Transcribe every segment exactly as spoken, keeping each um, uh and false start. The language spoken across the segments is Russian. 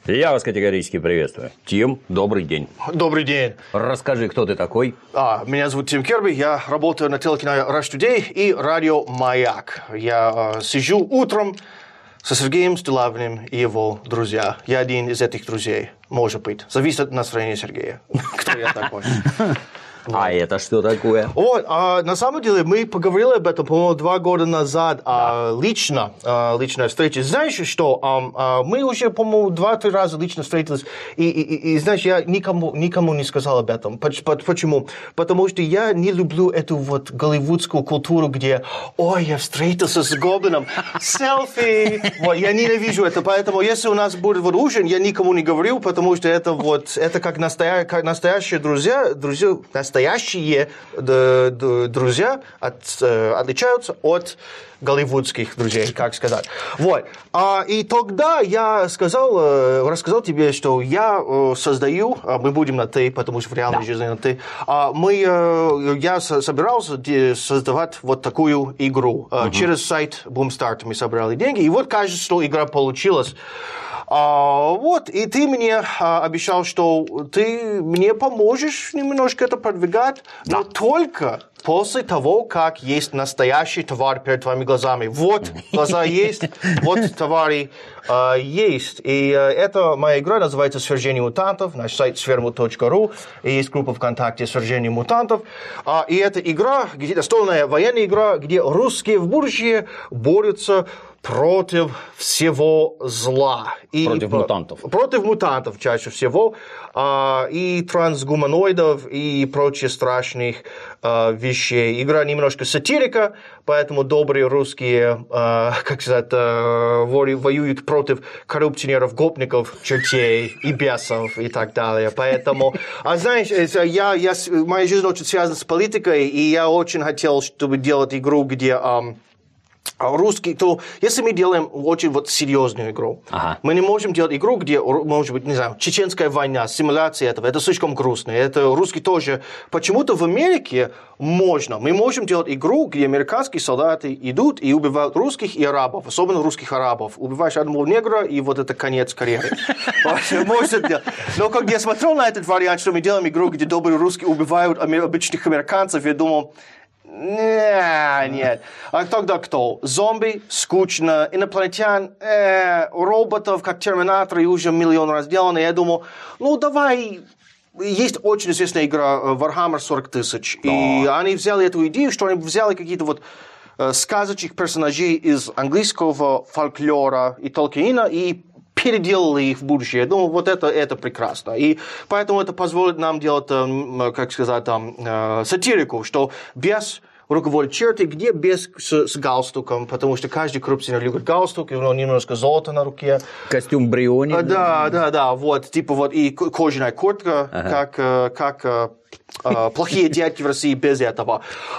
Я вас категорически приветствую. Тим, добрый день. Добрый день. Расскажи, кто ты такой? А, меня зовут Тим Керби, я работаю на телеканале Rush Today и радио «Маяк». Я э, сижу утром со Сергеем Стилавиным и его друзья. Я один из этих друзей, может быть. Зависит от настроения Сергея, кто я такой. А это что такое? Вот, а, на самом деле мы поговорили об этом, по-моему, два года назад, да. а, лично, а, личная встреча. Знаешь, что а, а, мы уже, по-моему, два-три раза лично встретились, и, и, и, и знаешь, я никому, никому не сказал об этом. Почему? Потому что я не люблю эту вот голливудскую культуру, где, ой, я встретился с гоблином, селфи. Вот, я ненавижу это, поэтому если у нас будет вот ужин, я никому не говорю, потому что это вот, это как, настоя, как настоящие друзья, друзья, настоящие друзья от, отличаются от голливудских друзей, как сказать. Вот. А, и тогда я сказал, рассказал тебе, что я создаю, мы будем на «ты», потому что в реальной да. жизни на «ты», мы, я собирался создавать вот такую игру. Uh-huh. Через сайт Boomstart мы собрали деньги, и вот кажется, что игра получилась. А, вот, и ты мне а, обещал, что ты мне поможешь немножко это продвигать, да. но только после того, как есть настоящий товар перед твоими глазами. Вот глаза есть, вот товары а, есть. И а, эта моя игра называется «Свержение мутантов», наш сайт свермут точка ру, и есть группа ВКонтакте «Свержение мутантов». А, и это игра, где, настольная военная игра, где русские в будущее борются против всего зла. И против по, мутантов. Против мутантов чаще всего. А, и трансгуманоидов, и прочих страшных а, вещей. Игра немножко сатирика, поэтому добрые русские, а, как сказать, а, воюют против коррупционеров, гопников, чертей и бесов и так далее. Поэтому, а знаешь, я, я, моя жизнь очень связана с политикой, и я очень хотел, чтобы делать игру, где... А, русский, то если мы делаем очень вот серьезную игру, ага. мы не можем делать игру, где, может быть, не знаю, чеченская война, симуляция этого, это слишком грустно. Это русский тоже. Почему-то в Америке можно. Мы можем делать игру, где американские солдаты идут и убивают русских и арабов, особенно русских арабов. Убиваешь одного негра, и вот это конец карьеры. Но когда я смотрел на этот вариант, что мы делаем игру, где добрые русские убивают обычных американцев, я думал... Нет, нет. А тогда кто? Зомби? Скучно. Инопланетян? Э, роботов, как Терминаторы, уже миллион раз сделано. Я думал, ну давай... Есть очень известная игра Warhammer сорок тысяч. И они взяли эту идею, что они взяли какие-то вот э, сказочных персонажей из английского фольклора и Толкиена и переделали их в будущее. Я думаю, вот это, это прекрасно. И поэтому это позволит нам делать, как сказать, там, сатирику, что без руководит черты, где без с, с галстуком, потому что каждый коррупционер любит галстук, и у него немножко золота на руке. Костюм Бриони. Да, да, да, вот, типа вот и кожаная куртка, ага. как, как плохие дядьки в России без этого.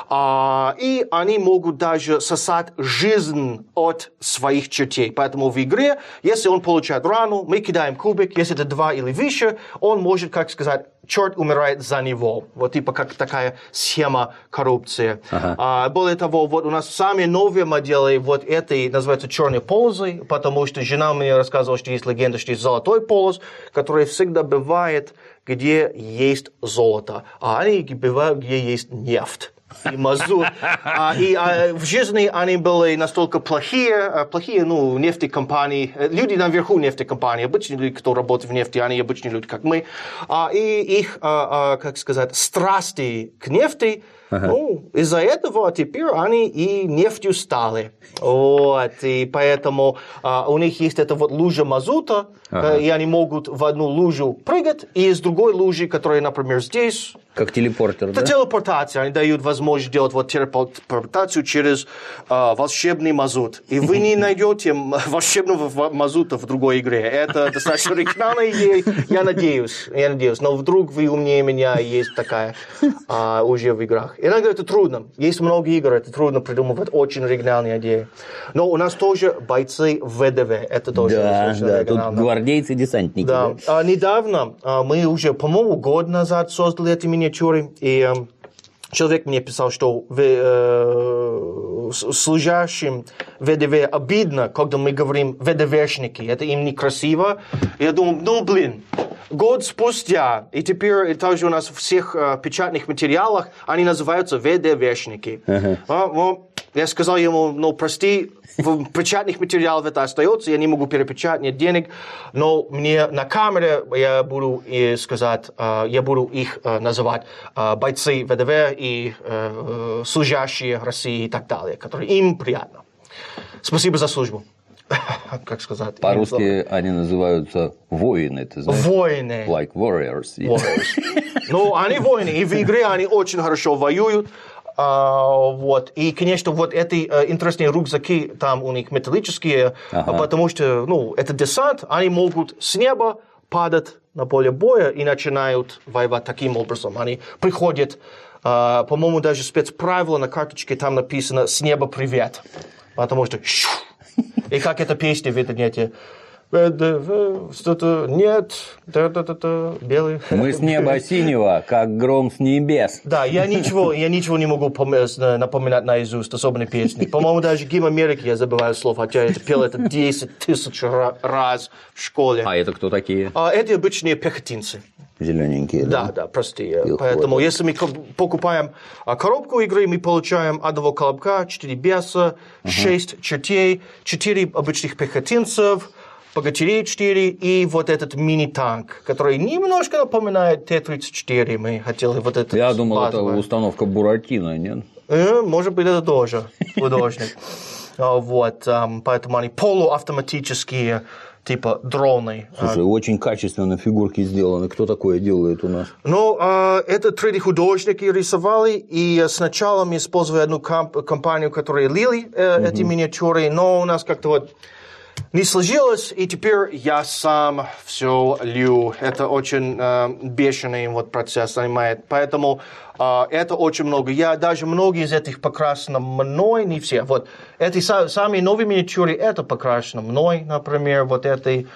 А, и они могут даже сосать жизнь от своих чертей. Поэтому в игре, если он получает рану, мы кидаем кубик, если это два или выше, он может, как сказать, черт умирает за него. Вот типа как такая схема коррупции. Ага. А, более того, вот у нас самые новые модели вот этой называются черные полосы, потому что жена мне рассказывала, что есть легенда, что есть золотой полос, который всегда бывает, где есть золото, а они бывают, где есть нефть и мазут. А, и а, в жизни они были настолько плохие, плохие, ну, нефтекомпании, люди наверху нефтекомпании, обычные люди, кто работает в нефти, они обычные люди, как мы, а, и их, а, а, как сказать, страсти к нефти, ага. ну, из-за этого теперь они и нефтью стали. Вот, и поэтому а, у них есть эта вот лужа мазута, ага. и они могут в одну лужу прыгать, и из другой лужи, которая, например, здесь... Как телепортер, это да? телепортация. Они дают возможность делать вот телепортацию через э, волшебный мазут. И вы не найдете волшебного мазута в другой игре. Это достаточно оригинальная идея. Я надеюсь, я надеюсь. Но вдруг вы умнее меня, и есть такая э, уже в играх. Иногда это трудно. Есть много игр, это трудно придумывать очень оригинальные идеи. Но у нас тоже бойцы ВДВ. Это тоже да, очень да, оригинально. Тут гвардейцы-десантники. Да. Да. А, недавно а, мы уже, по-моему, год назад создали эти миниатюры, и э, человек мне писал, что вы, э, служащим ВДВ обидно, когда мы говорим ВДВшники, это им некрасиво. Я думаю, ну блин, год спустя, и теперь и также у нас в всех uh, печатных материалах они называются ВДВшники. Uh-huh. А, ну, я сказал ему, ну прости, в печатных материалах это остается, я не могу перепечатать, нет денег, но мне на камере я буду и сказать, uh, я буду их uh, называть uh, бойцы ВДВ и uh, служащие России и так далее, которые им приятно. Спасибо за службу. Как сказать? По-русски они называются воины, ты знаешь? Воины. Like warriors. Warriors. Ну, они воины, и в игре они очень хорошо воюют. Uh, вот. И, конечно, вот эти uh, интересные рюкзаки, там у них металлические, ага. потому что, ну, это десант, они могут с неба падать на поле боя и начинают воевать таким образом. Они приходят, uh, по-моему, даже спецправило на карточке там написано «С неба привет», потому что и как эта песня в интернете. Что-то нет, да-да-да-да, белый. Мы с неба синего, как гром с небес. Да, я ничего, я ничего не могу напоминать наизусть, особенно песни. По-моему, даже гимн Америки я забываю слов, хотя я пел это десять тысяч раз в школе. А это кто такие? А, это обычные пехотинцы. Зелененькие, да? Да, да, простые. Их Поэтому, вот. Если мы покупаем коробку игры, мы получаем одного колобка, четыре беса, uh-huh. шесть чертей, четыре обычных пехотинцев, богатырей четыре и вот этот мини-танк, который немножко напоминает Т тридцать четыре. Мы хотели вот это. Я думал, базовое. Это установка Буратино, нет? Э, может быть, это тоже художник. Вот, поэтому они полуавтоматические, типа дроны. Слушай, очень качественно фигурки сделаны. Кто такое делает у нас? Ну, это три дэ-художники рисовали, и сначала мы использовали одну компанию, которая лили uh-huh. эти миниатюры, но у нас как-то вот не сложилось, и теперь я сам все лью. Это очень э, бешеный вот процесс занимает. Поэтому э, это очень много. Я даже многие из этих покрашены мной, не все. Вот эти са- самые новые миниатюры, это покрашено мной, например, вот эти,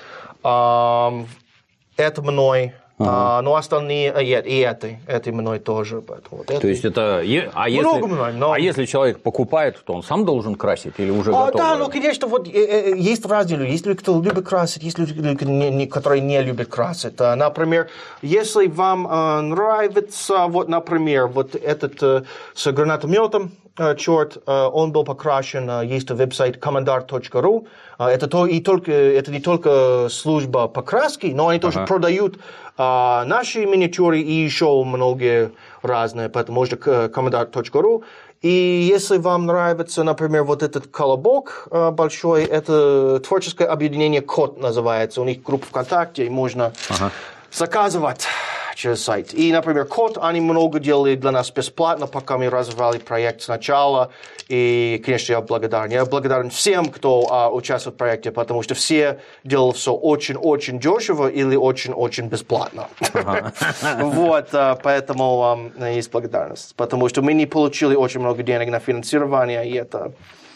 э, это мной. Uh-huh. А, но остальные, и, и этой, этой мной тоже. Поэтому, вот то есть это, а если, мной, но... а если человек покупает, то он сам должен красить или уже а, готов? Да, ну конечно, вот э, э, есть разные люди. Есть люди, кто любит красить, есть люди, не, не, которые не любят красить. А, например, если вам э, нравится, вот, например, вот этот э, с гранатометом, э, черт, э, он был покрашен, э, есть веб-сайт командар точка ру. Э, это, то, и только, это не только служба покраски, но они тоже ага. продают Uh, наши миниатюры и еще многие разные, поэтому можно командар точка ру. И если вам нравится, например, вот этот колобок uh, большой, это творческое объединение «Код» называется. У них группа ВКонтакте, и можно ага. заказывать через сайт. И, например, «Код», они много делали для нас бесплатно, пока мы развивали проект сначала. И, конечно, я благодарен. Я благодарен всем, кто а, участвует в проекте, потому что все делали все очень-очень дешево или очень-очень бесплатно. Ага. Вот, поэтому есть благодарность. Потому что мы не получили очень много денег на финансирование, и это...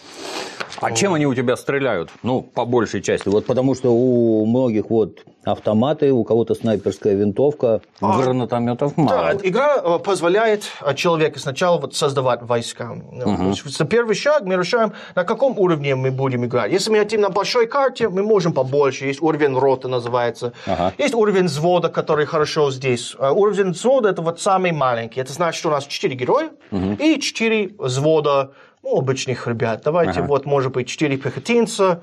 А чем они у тебя стреляют? Ну, по большей части. Вот потому что у многих вот автоматы, у кого-то снайперская винтовка, а, гранатометов мало. Да, игра позволяет человеку сначала вот создавать войска. Угу. Первый шаг мы решаем, на каком уровне мы будем играть. Если мы хотим на большой карте, мы можем побольше. Есть уровень роты, называется. Ага. Есть уровень взвода, который хорошо здесь. Уровень взвода – это вот самый маленький. Это значит, что у нас четыре героя угу. и четыре взвода. Ну, обычных ребят. Давайте, ага. вот, может быть, четыре пехотинца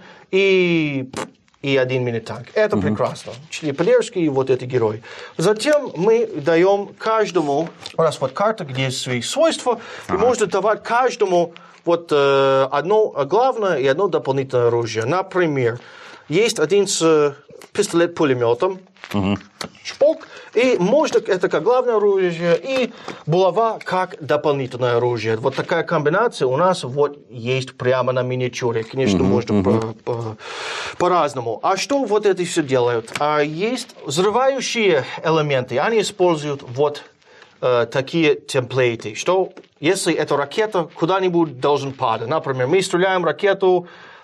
и, и один мини-танк. Это угу. прекрасно. Четыре поддержки и вот эти герои. Затем мы даем каждому, у нас вот карта, где есть свои свойства, ага. и можно давать каждому вот э, одно главное и одно дополнительное оружие. Например, есть один с пистолет-пулеметом, угу. шпок, и можно это как главное оружие, и булава как дополнительное оружие. Вот такая комбинация у нас вот есть прямо на миниатюре. Конечно, угу, можно угу. по, по, по-разному. А что вот это все делают? А есть взрывающие элементы, они используют вот э, такие темплейты, что если эта ракета куда-нибудь должен падать, например, мы стреляем ракету,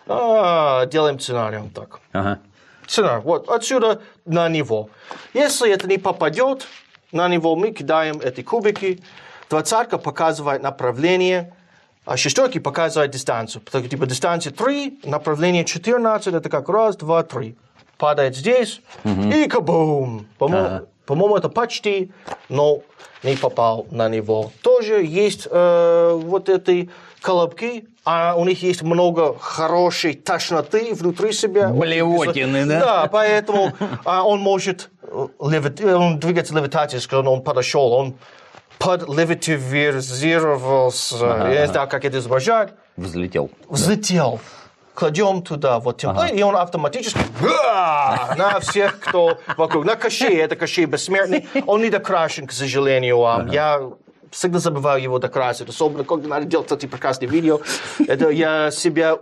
а, делаем сценарий так. Ага. Сценарий, вот отсюда на него. Если это не попадет на него, мы кидаем эти кубики. Двадцатка показывает направление, А шестерки показывают дистанцию. Типа дистанция три, направление четырнадцать, это как раз, два, три. Падает здесь, угу. и кабум. По-моему, ага. по-моему, это почти, но не попал на него. Тоже есть э, вот эти колобки, а у них есть много хорошей тошноты внутри себя. Блевотины, да? Да, поэтому а он может левит... он двигаться левитацией, когда он подошел, он подлевитивизировался. Ага. Я не знаю, как это изображать. Взлетел. Взлетел. Кладем туда вот темплейт, ага. и он автоматически на всех, кто вокруг. На Кощей, это Кощей бессмертный. Он не докрашен, к сожалению. Ага. Я всегда забываю его докрасить, особенно когда надо делать эти прекрасные видео. Это я себя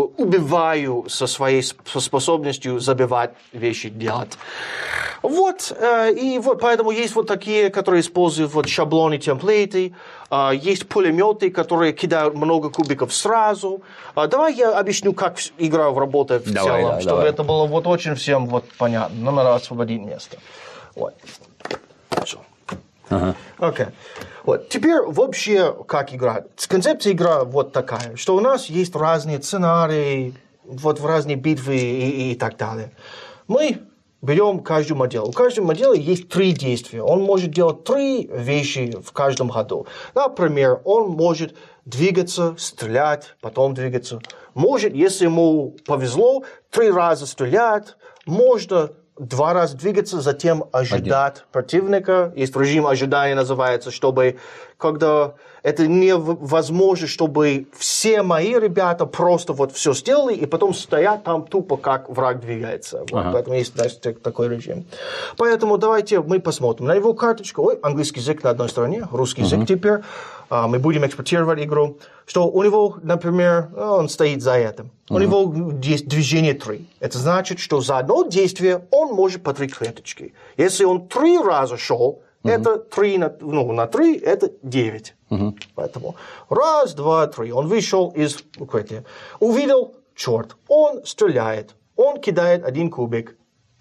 убиваю со своей способностью забивать вещи делать. Вот, и вот поэтому есть вот такие, которые используют вот шаблоны, темплейты. Есть пулеметы, которые кидают много кубиков сразу. Давай я объясню, как игра работает в давай, целом, да, чтобы давай. это было вот очень всем вот понятно. Нам надо освободить место. Вот. Все. Ага. Окей. Вот. Теперь вообще как играть? Концепция игры вот такая, что у нас есть разные сценарии, вот в разные битвы и, и так далее. Мы берем каждую модель. У каждой модели есть три действия. Он может делать три вещи в каждом ходу. Например, он может двигаться, стрелять, потом двигаться. Может, если ему повезло, три раза стрелять. Можно два раза двигаться, затем ожидать Один. противника. Есть режим ожидания, называется, чтобы, когда это невозможно, чтобы все мои ребята просто вот все сделали, и потом стоят там тупо, как враг двигается. Вот, ага. Поэтому есть даже такой режим. Поэтому давайте мы посмотрим на его карточку. Ой, английский язык на одной стороне, русский язык угу. теперь. А, мы будем экспортировать игру. Что у него, например, он стоит за этим. У uh-huh. него есть движение три. Это значит, что за одно действие он может по три клеточки. Если он три раза шел, uh-huh. это три на, ну, на три, это девять. Uh-huh. Поэтому раз, два, три. Он вышел из укрытия. Увидел черт. Он стреляет. Он кидает один кубик.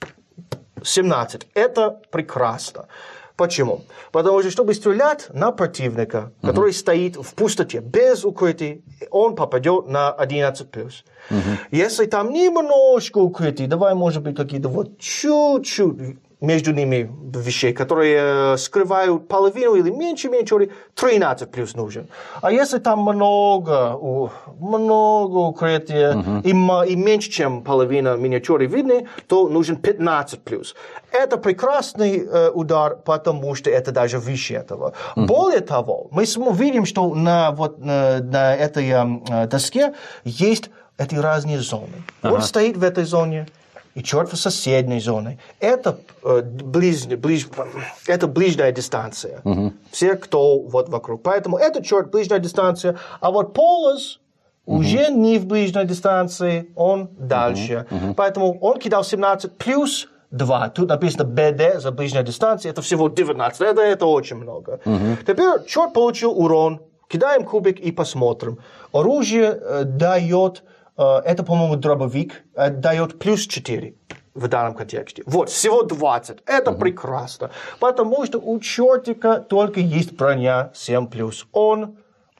семнадцать. Это прекрасно. Почему? Потому что, чтобы стрелять на противника, uh-huh. который стоит в пустоте, без укрытия, он попадет на одиннадцать плюс. Uh-huh. Если там немножко укрытий, давай, может быть, какие-то вот чуть-чуть между ними вещей, которые скрывают половину или меньше-меньше, тринадцать плюс нужен. А если там много, много укрытия uh-huh. и, и меньше, чем половина миниатюры видны, то нужен пятнадцать плюс. Это прекрасный э, удар, потому что это даже выше этого. Uh-huh. Более того, мы видим, что на, вот, на, на этой э, доске есть эти разные зоны. Uh-huh. Он стоит в этой зоне, и черт в соседней зоне. Это, э, ближ, ближ, это ближняя дистанция. Uh-huh. Все, кто вот вокруг. Поэтому это черт ближняя дистанция. А вот Полос uh-huh. уже не в ближней дистанции, он дальше. Uh-huh. Uh-huh. Поэтому он кидал семнадцать плюс два. Тут написано би ди за ближняя дистанция. Это всего девятнадцать. Это, это очень много. Uh-huh. Теперь черт получил урон. Кидаем кубик и посмотрим. Оружие э, дает... Это, по-моему, дробовик, дает плюс четыре в данном контексте. Вот, всего двадцать. Это uh-huh. прекрасно. Потому что у чертика только есть броня семь плюс. Он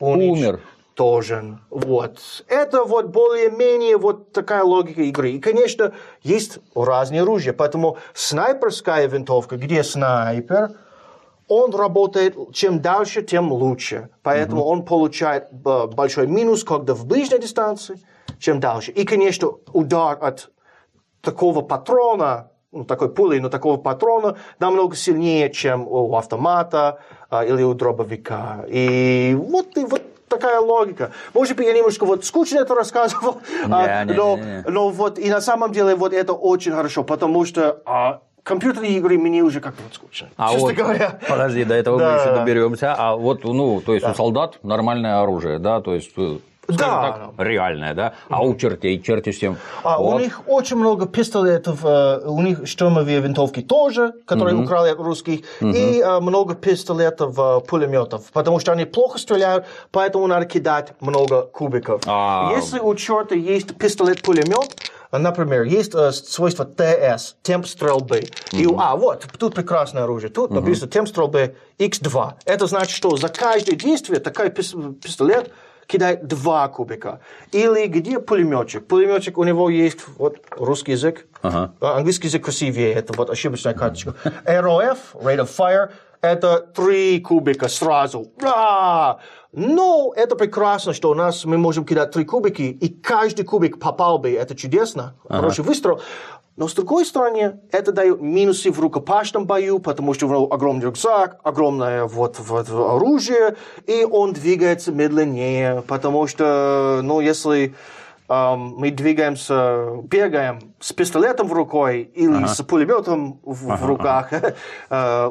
уничтожен. Вот. Это вот более-менее вот такая логика игры. И, конечно, есть разные оружия. Поэтому снайперская винтовка, где снайпер, он работает, чем дальше, тем лучше. Поэтому uh-huh. он получает большой минус, когда в ближней дистанции, чем дальше. И, конечно, удар от такого патрона, ну, такой пули, но такого патрона намного сильнее, чем у автомата а, или у дробовика. И вот, и вот такая логика. Может быть, я немножко вот скучно это рассказывал, не, а, не, но, не, не. но вот и на самом деле вот это очень хорошо, потому что... А, компьютерные игры мне уже как-то вот скучно, а честно вот, говоря. Подожди, до этого да. мы еще доберемся. А вот, ну, то есть да. у солдат нормальное оружие, да, то есть... Да. Так, реальное, да? А у чертей, черти всем. А вот. У них очень много пистолетов, у них штурмовые винтовки тоже, которые uh-huh. украли от русских, uh-huh. и uh, много пистолетов, uh, пулеметов, потому что они плохо стреляют, поэтому надо кидать много кубиков. А... Если у черта есть пистолет-пулемет, например, есть uh, свойство ТС, темп стрельбы. Uh-huh. И, а, вот, тут прекрасное оружие. Тут uh-huh. написано темп стрельбы икс два. Это значит, что за каждое действие такой пистолет кидает два кубика. Или где пулеметчик? Пулеметчик, у него есть вот русский язык, ага. английский язык красивее, это вот ошибочная карточка. эр о эф, Rate of Fire, это три кубика сразу. А! Но это прекрасно, что у нас мы можем кидать три кубики, и каждый кубик попал бы, это чудесно, ага. хороший выстрел. Но с другой стороны, это дает минусы в рукопашном бою, потому что у него огромный рюкзак, огромное вот, вот оружие, и он двигается медленнее, потому что, ну, если эм, мы двигаемся, бегаем с пистолетом в рукой или ага. с пулеметом в, ага. в руках, э, э,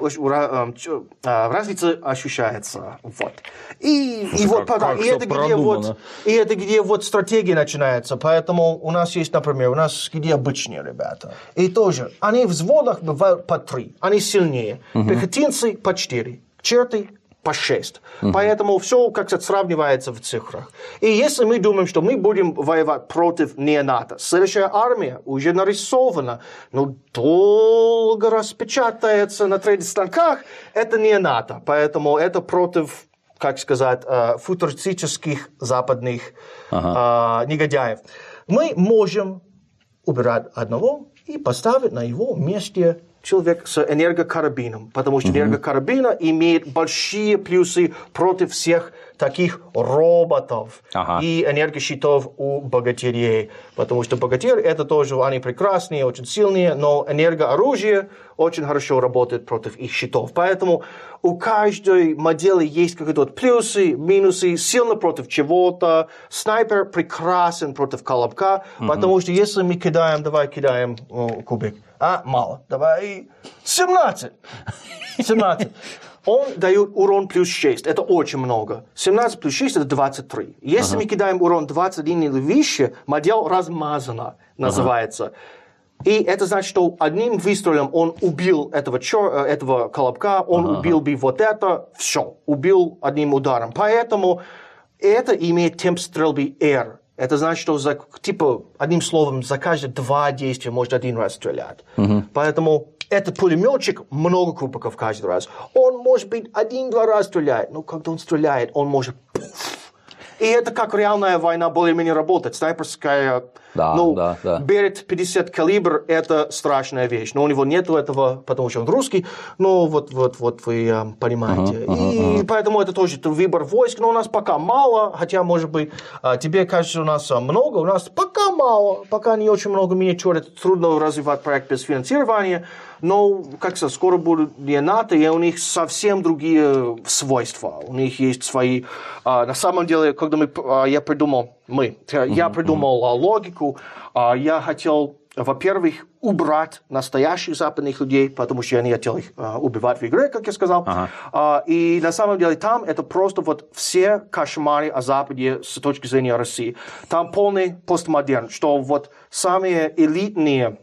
э, разница ощущается. Вот. И, и, вот, как, потом, и, это где вот, и это где вот стратегия начинается. Поэтому у нас есть, например, у нас где обычные ребята. И тоже, они в взводах бывают по три, они сильнее. Угу. Пехотинцы по четыре, черты по шесть. Угу. Поэтому все как-то сравнивается в цифрах. И если мы думаем, что мы будем воевать против неонато, следующая армия уже нарисована, но долго распечатается на три дэ станках, это неонато. Поэтому это против, как сказать, футуристических западных ага. негодяев. Мы можем убирать одного и поставить на его месте человек с энергокарабином, потому что mm-hmm. энергокарабина имеет большие плюсы против всех таких роботов ага. и энергощитов у богатырей, потому что богатырь это тоже, они прекрасные, очень сильные, но энергооружие очень хорошо работает против их щитов, поэтому у каждой модели есть какие-то плюсы, минусы, сильно против чего-то, снайпер прекрасен против колобка, mm-hmm. потому что если мы кидаем, давай кидаем о, кубик, а, мало, давай семнадцать, семнадцать. Он дает урон плюс шесть. Это очень много. семнадцать плюс шесть – это двадцать три. Если ага. мы кидаем урон двадцать один или выше, модель размазана, называется. Ага. И это значит, что одним выстрелом он убил этого, чер... этого колобка, он ага. убил бы вот это, все, убил одним ударом. Поэтому это имеет темп стрельбы R. Это значит, что за, типа, одним словом, за каждые два действия может один раз стрелять. Угу. Поэтому этот пулеметчик много кубиков каждый раз. Он может быть один-два раза стреляет, но когда он стреляет, он может... И это как реальная война более-менее работает. Снайперская, да, ну, да, да. берет пятьдесят калибр, это страшная вещь. Но у него нет этого, потому что он русский. Ну, вот, вот, вот вы э, понимаете. Uh-huh, uh-huh, uh-huh. И поэтому это тоже выбор войск. Но у нас пока мало, хотя, может быть, э, тебе кажется, у нас много. У нас пока мало, пока не очень много миниатюр. Это трудно развивать проект без финансирования. Но, как сказать, скоро будут неонаты, и у них совсем другие свойства. У них есть свои... А, на самом деле, когда мы, а, я придумал, мы, uh-huh, я придумал uh-huh. логику, а, я хотел, во-первых, убрать настоящих западных людей, потому что я не хотел их а, убивать в игре, как я сказал. Uh-huh. А, и на самом деле там это просто вот все кошмары о Западе с точки зрения России. Там полный постмодерн, что вот самые элитные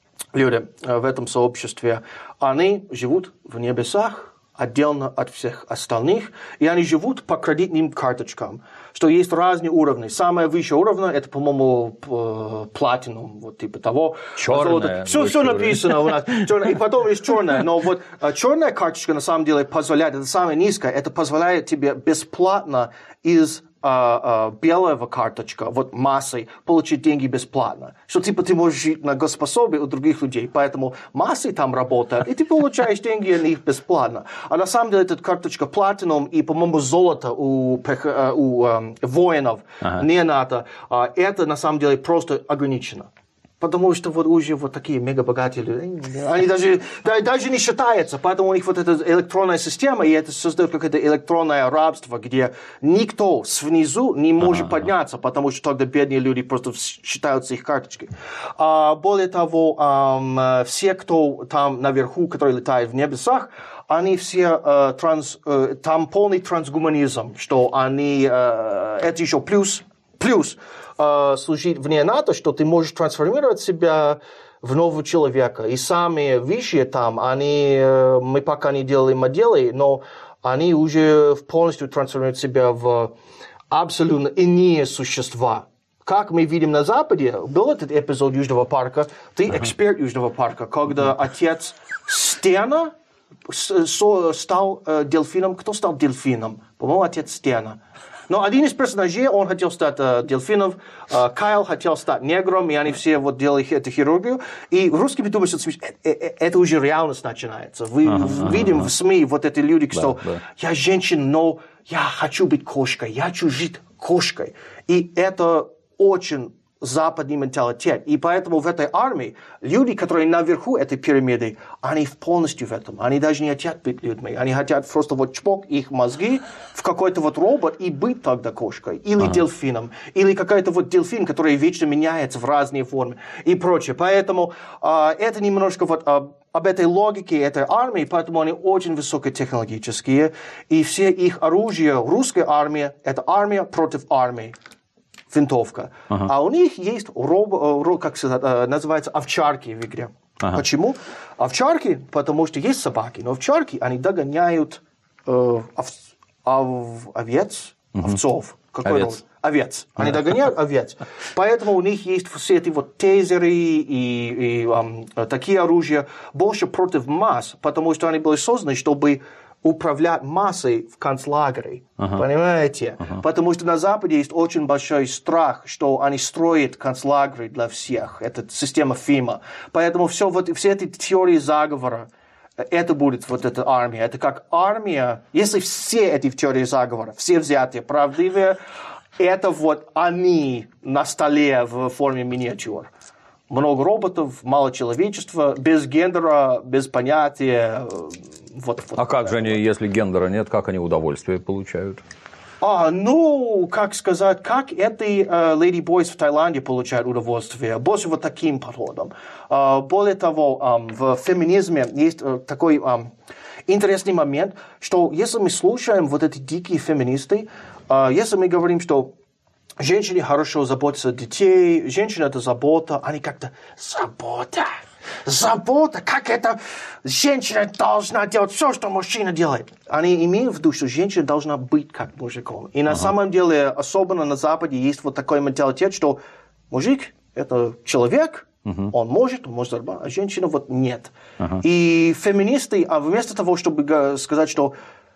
люди в этом сообществе, они живут в небесах, отдельно от всех остальных, и они живут по кредитным карточкам, что есть разные уровни. Самое высшее уровень, это, по-моему, платинум, вот типа того. Черная. Все, все написано у нас. Черная. И потом есть черная. Но вот черная карточка, на самом деле, позволяет, это самое низкое, это позволяет тебе бесплатно из Uh, uh, белого карточка, вот массой, получить деньги бесплатно. Что типа ты можешь жить на госпособие у других людей, поэтому массы там работают, и ты получаешь деньги на них бесплатно. А на самом деле эта карточка платином и, по-моему, золото у, у um, воинов ага. не надо. Uh, это на самом деле просто ограничено. Потому что вот уже вот такие мегабогатые люди, они даже, даже не считаются, поэтому у них вот эта электронная система, и это создает какое-то электронное рабство, где никто снизу не может ага. подняться, потому что тогда бедные люди просто считаются их карточкой. А, более того, а, все, кто там наверху, которые летают в небесах, они все э, транс, э, там полный трансгуманизм, что они, э, это еще плюс, плюс, служить вне НАТО, что ты можешь трансформировать себя в нового человека. И самые высшие там, они, мы пока не делали модели, но они уже полностью трансформируют себя в абсолютно иные существа. Как мы видим на Западе, был этот эпизод Южного парка, ты эксперт Южного парка, когда отец Стена стал дельфином. Кто стал дельфином? По-моему, отец Стена. Но один из персонажей, он хотел стать э, дельфином, э, Кайл хотел стать негром, и они все вот делали эту хирургию. И русские думают, что это, это уже реальность начинается. Вы ага, видим ага. в СМИ вот эти люди, что да, да. я женщина, но я хочу быть кошкой, я хочу жить кошкой. И это очень западный менталитет. И поэтому в этой армии люди, которые наверху этой пирамиды, они полностью в этом. Они даже не хотят быть людьми. Они хотят просто вот чпок их мозги в какой-то вот робот и быть тогда кошкой. Или ага. дельфином. Или какой-то вот дельфин, который вечно меняется в разные формы и прочее. Поэтому э, это немножко вот э, об этой логике этой армии, поэтому они очень высокотехнологические. И все их оружие, русская армия, это армия против армии. Винтовка. Ага. А у них есть, роб, как сказать, называется, овчарки в игре. Ага. Почему? Овчарки, потому что есть собаки, но овчарки, они догоняют э, ов, ов, овец, угу. овцов. Какой овец. Овец. Они догоняют овец. Поэтому у них есть все эти вот тейзеры и, и эм, такие оружия больше против масс, потому что они были созданы, чтобы управлять массой в концлагере. Ага. Понимаете? Ага. Потому что на Западе есть очень большой страх, что они строят концлагеры для всех. Это система ФИМА. Поэтому все, вот, все эти теории заговора, это будет вот эта армия. Это как армия, если все эти теории заговора, все взятые, правдивые, это вот они на столе в форме миниатюр. Много роботов, мало человечества, без гендера, без понятия. Вот, вот, а как же они, если гендера нет, как они удовольствие получают? А, ну, как сказать, как эти леди бойс в Таиланде получают удовольствие? Больше вот таким подходом. Uh, более того, um, в феминизме есть uh, такой um, интересный момент, что если мы слушаем вот эти дикие феминисты, uh, если мы говорим, что женщины хорошо заботятся о детей, женщина – это забота, они как-то забота. Забота, как это женщина должна делать все, что мужчина делает. Они имеют в виду, что женщина должна быть как мужиком. И на ага. самом деле, особенно на Западе, есть вот такой менталитет, что мужик – это человек, угу. он может, он может зарабатывать, а женщина вот нет. Ага. И феминисты, а вместо того, чтобы сказать, что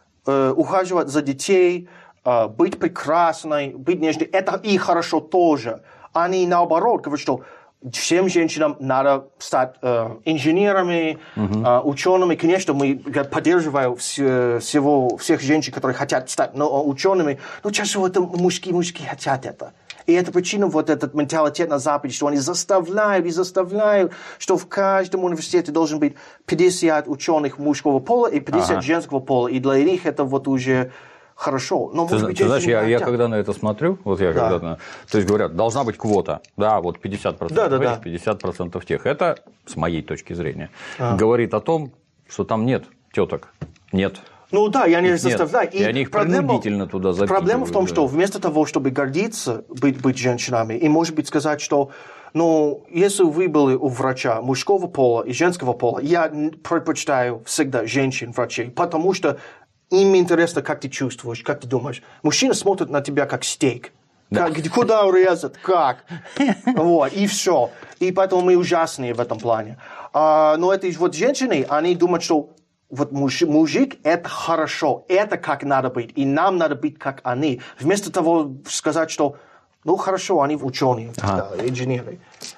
э, ухаживать за детей, э, быть прекрасной, быть нежной, это и хорошо тоже. Они наоборот говорят, что всем женщинам надо стать э, инженерами, uh-huh. э, учеными. Конечно, мы поддерживаем все, всего, всех женщин, которые хотят стать но, учеными, но чаще всего это мужики, мужики хотят это. И это причина вот этот менталитет на Западе, что они заставляют и заставляют, что в каждом университете должен быть пятьдесят ученых мужского пола и пятьдесят uh-huh. женского пола. И для них это вот уже... Хорошо, но ты, может быть, ты знаешь, я, я когда на это смотрю, вот я да. когда, то есть говорят, должна быть квота, да, вот пятьдесят процентов да, да, этих, да. пятьдесят процентов тех. Это, с моей точки зрения, а. говорит о том, что там нет теток, нет. Ну да, я не заставляю. И, и они их проблема, принудительно туда запихивают. Проблема в том, да. что вместо того, чтобы гордиться быть, быть женщинами, и, может быть, сказать, что ну, если вы были у врача мужского пола и женского пола, я предпочитаю всегда женщин-врачей, потому что им интересно, как ты чувствуешь, как ты думаешь. Мужчина смотрит на тебя как стейк. Да. Как, куда урезать, как. Вот, и все. И поэтому мы ужасные в этом плане. А, но эти вот женщины, они думают, что вот муж, мужик – это хорошо, это как надо быть, и нам надо быть как они. Вместо того сказать, что ну хорошо, они ученые, ага. да, инженеры.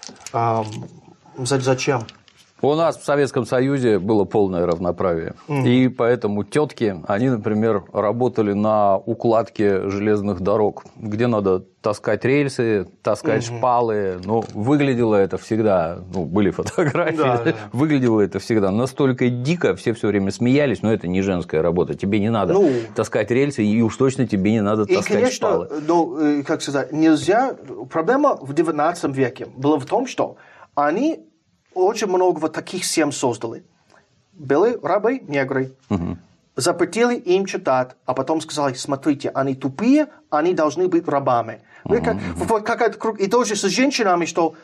А, зачем? У нас в Советском Союзе было полное равноправие. Mm-hmm. И поэтому тетки, они, например, работали на укладке железных дорог, где надо таскать рельсы, таскать mm-hmm. шпалы. Ну, выглядело это всегда, ну, были фотографии, да, да. выглядело это всегда настолько дико, все все время смеялись, но это не женская работа. Тебе не надо ну, таскать рельсы, и уж точно тебе не надо таскать и, конечно, шпалы. Ну, как сказать, нельзя. Проблема в девятнадцатом веке была в том, что они очень много вот таких семей создали. Были рабы, негры. Угу. Запретили им читать, а потом сказали, смотрите, они тупые, они должны быть рабами. Угу. Как, вот какая-то круг. И тоже с женщинами, что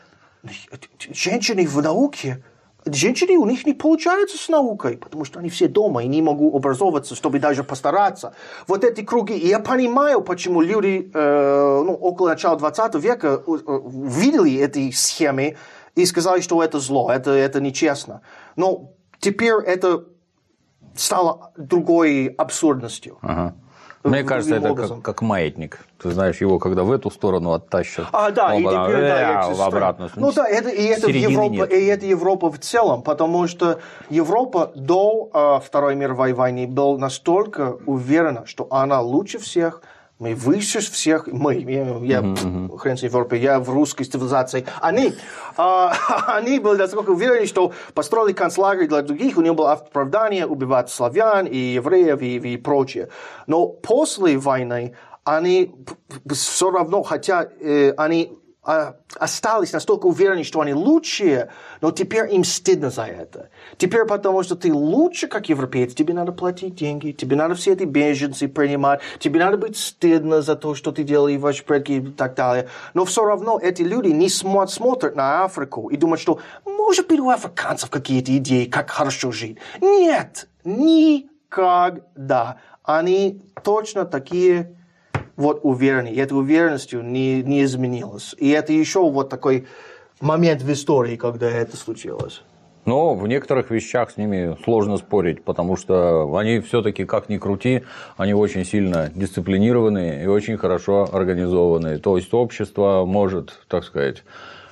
женщины в науке, женщины у них не получается с наукой, потому что они все дома и не могут образовываться, чтобы даже постараться. Вот эти круги. И я понимаю, почему люди э, ну, около начала двадцатого века э, видели эти схемы, и сказали, что это зло, это, это нечестно. Но теперь это стало другой абсурдностью. Ага. Мне кажется, это как, как маятник. Ты знаешь, его когда в эту сторону оттащат, а, да, он и потом, теперь, э, да, в обратную. Ну да, это, и, это Европа, и это Европа в целом, потому что Европа до uh, Второй мировой войны была настолько уверена, что она лучше всех, мы выше всех, мы, я, я uh-huh, хрен с Европой, я в русской цивилизации, они, uh, они были настолько уверены, что построили концлагерь для других, у них было оправдание убивать славян и евреев и, и прочее. Но после войны они все равно, хотя э, они э, остались настолько уверены, что они лучшие, но теперь им стыдно за это. Теперь потому, что ты лучше, как европеец, тебе надо платить деньги, тебе надо все эти беженцы принимать, тебе надо быть стыдно за то, что ты делали ваши предки и так далее. Но все равно эти люди не смотрят, смотрят на Африку и думают, что может быть у африканцев какие-то идеи, как хорошо жить. Нет, никогда. Они точно такие... вот уверены, и этой уверенностью не, не изменилось. И это еще вот такой момент в истории, когда это случилось. Но в некоторых вещах с ними сложно спорить, потому что они все-таки, как ни крути, они очень сильно дисциплинированные и очень хорошо организованные. То есть общество может, так сказать,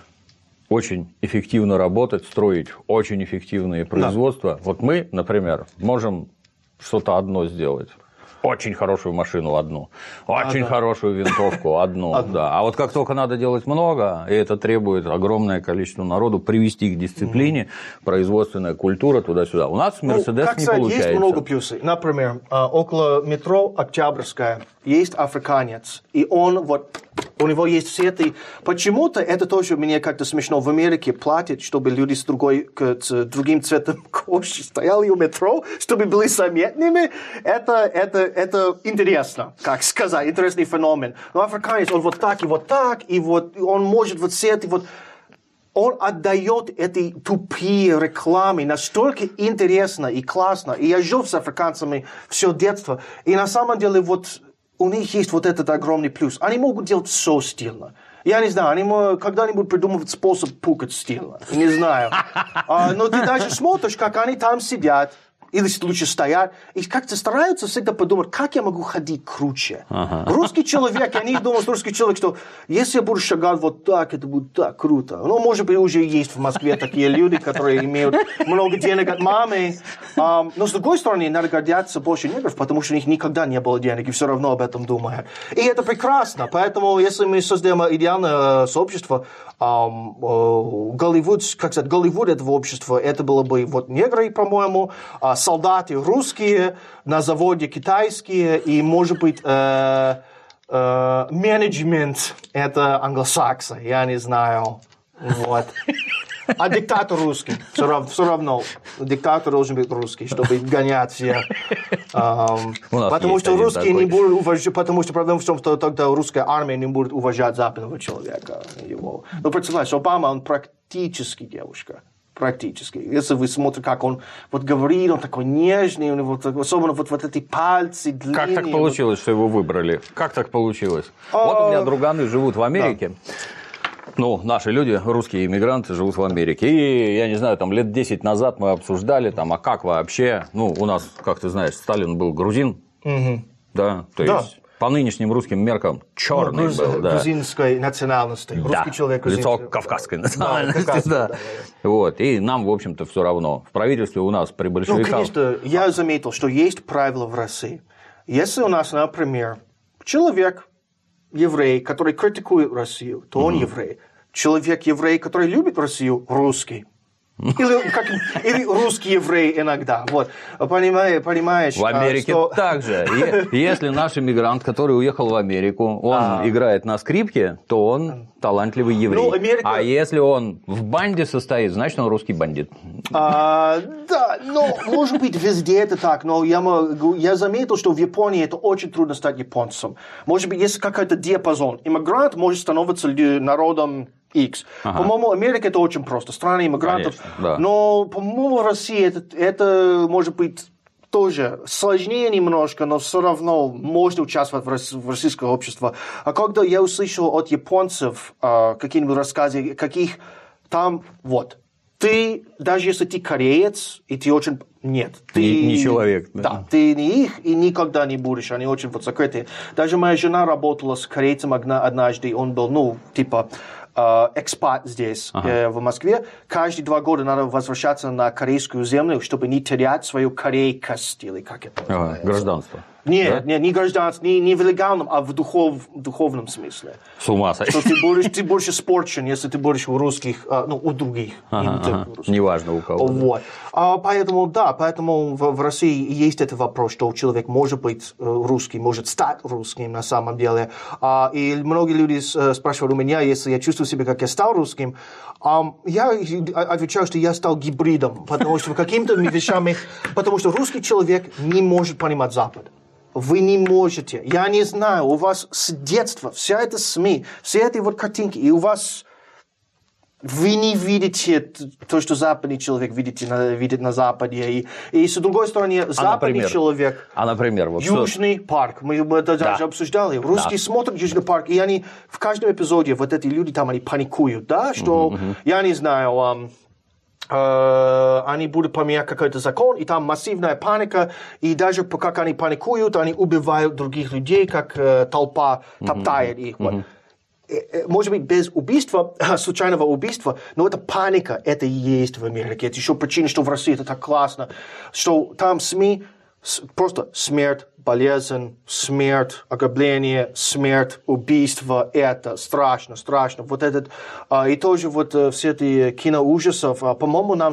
очень эффективно работать, строить очень эффективные производства. Да. Вот мы, например, можем что-то одно сделать. Очень хорошую машину одну, очень а, да. хорошую винтовку одну, одну. Да. А вот как только надо делать много, и это требует огромное количество народу, привести к дисциплине, mm-hmm. производственная культура туда-сюда. У нас Мерседес ну, не сказать, получается. Есть много плюсов. Например, около метро Октябрьская есть африканец, и он вот... У него есть все эти... Почему-то это тоже мне как-то смешно. В Америке платят, чтобы люди с, другой, с другим цветом кожи стояли у метро, чтобы были заметными. Это, это, это интересно, как сказать, интересный феномен. Но африканец, он вот так и вот так, и вот он может вот все эти вот... Он отдает эти тупые рекламы настолько интересно и классно. И я жил с африканцами все детство. И на самом деле вот... У них есть вот этот огромный плюс. Они могут делать все стильно. Я не знаю, они могут когда-нибудь придумывать способ пукать стильно. Не знаю. А, но ты даже смотришь, как они там сидят, или лучше стоят, и как-то стараются всегда подумать, как я могу ходить круче. Ага. Русский человек, я не думаю, что русский человек, что если я буду шагать вот так, это будет так круто. Ну, может быть, уже есть в Москве такие люди, которые имеют много денег от мамы. Um, но, с другой стороны, надо гордиться больше негров, потому что у них никогда не было денег, и все равно об этом думают. И это прекрасно. Поэтому, если мы создаем идеальное сообщество, um, uh, Голливуд, как сказать, Голливуд этого общества, это было бы вот негры, по-моему, uh, солдаты русские, на заводе китайские, и, может быть, э, э, менеджмент – это англосаксы, я не знаю. Вот. А диктатор русский, все равно, все равно. Диктатор должен быть русский, чтобы гонять всех. Um, потому что русские такой. Не будут уважать, потому что проблема в том, что тогда русская армия не будет уважать западного человека. Его. Ну, представляешь, Обама, он практически девушка. Практически. Если вы смотрите, как он вот говорит, он такой нежный, у него особенно вот, вот эти пальцы длинные. Как так получилось, вот... что его выбрали? Как так получилось? А... Вот у меня друганы живут в Америке. Да. Ну, наши люди, русские иммигранты, живут в Америке. И, я не знаю, там лет десять назад мы обсуждали, там, а как вообще... Ну, у нас, как ты знаешь, Сталин был грузин. Угу. Да, то да. есть... По нынешним русским меркам черный ну, был, да. Грузинской национальности. Да. Русский человек грузинский. Лицо кавказской национальности, да. да. да, да. Вот. И нам, в общем-то, все равно. В правительстве у нас при большевиках... Ну, конечно, я заметил, что есть правила в России. Если у нас, например, человек, еврей, который критикует Россию, то он mm-hmm. еврей. Человек-еврей, который любит Россию, русский. Или, как, или русский еврей иногда. Вот. Понимаешь, понимаешь, в Америке что... так же. Если наш иммигрант, который уехал в Америку, он а... играет на скрипке, то он талантливый еврей. Ну, Америка... А если он в банде состоит, значит, он русский бандит. А, да, ну, может быть, везде это так, но я, могу, я заметил, что в Японии это очень трудно стать японцем. Может быть, есть какой-то диапазон. Иммигрант может становиться народом X. Ага. По-моему, Америка это очень просто. Страна иммигрантов. Конечно, да. Но, по-моему, Россия это, это может быть тоже сложнее немножко, но все равно можно участвовать в российском обществе. А когда я услышал от японцев э, какие-нибудь рассказы, каких там, вот, ты, даже если ты кореец, и ты очень... Нет. Ты не, не человек. Да. да, ты не их и никогда не будешь. Они очень вот закрытые. Даже моя жена работала с корейцем однажды. Он был, ну, типа... экспат здесь, ага. э, в Москве. Каждые два года надо возвращаться на корейскую землю, чтобы не терять свою корейкость, или как это называется. Ага, гражданство. Нет, да? нет, не гражданство, не, не в легальном, а в духов, духовном смысле. С ума сойти. Что ты будешь, ты больше испорчен, если ты будешь у русских, ну, у других. Ага, не ага. Неважно у кого. Вот. А, поэтому, да, поэтому в, в России есть этот вопрос, что человек может быть русским, может стать русским на самом деле. А, и многие люди спрашивают у меня, если я чувствую себя, как я стал русским, а, я отвечаю, что я стал гибридом, потому что какими-то вещами, потому что русский человек не может понимать Запад. Вы не можете. Я не знаю, у вас с детства вся эта СМИ, все эти вот картинки, и у вас... Вы не видите то, что западный человек видите на, видит на Западе. И, и с другой стороны, а западный например, человек... А, например, вот Южный что... парк. Мы это даже да. обсуждали. Русские да. смотрят Южный парк, и они в каждом эпизоде, вот эти люди там, они паникуют, да, что, uh-huh, uh-huh. я не знаю... Um, Uh, они будут поменять какой-то закон, и там массивная паника, и даже пока они паникуют, они убивают других людей, как uh, толпа топтает их. Mm-hmm. Вот. Может быть, без убийства, случайного убийства, но это паника, это и есть в Америке. Это еще причина, что в России это так классно, что там СМИ просто смерть, болезнь, смерть, ограбление, смерть, убийство, это страшно, страшно. Вот этот, а, и тоже вот а, все эти киноужасов, а, по-моему, нам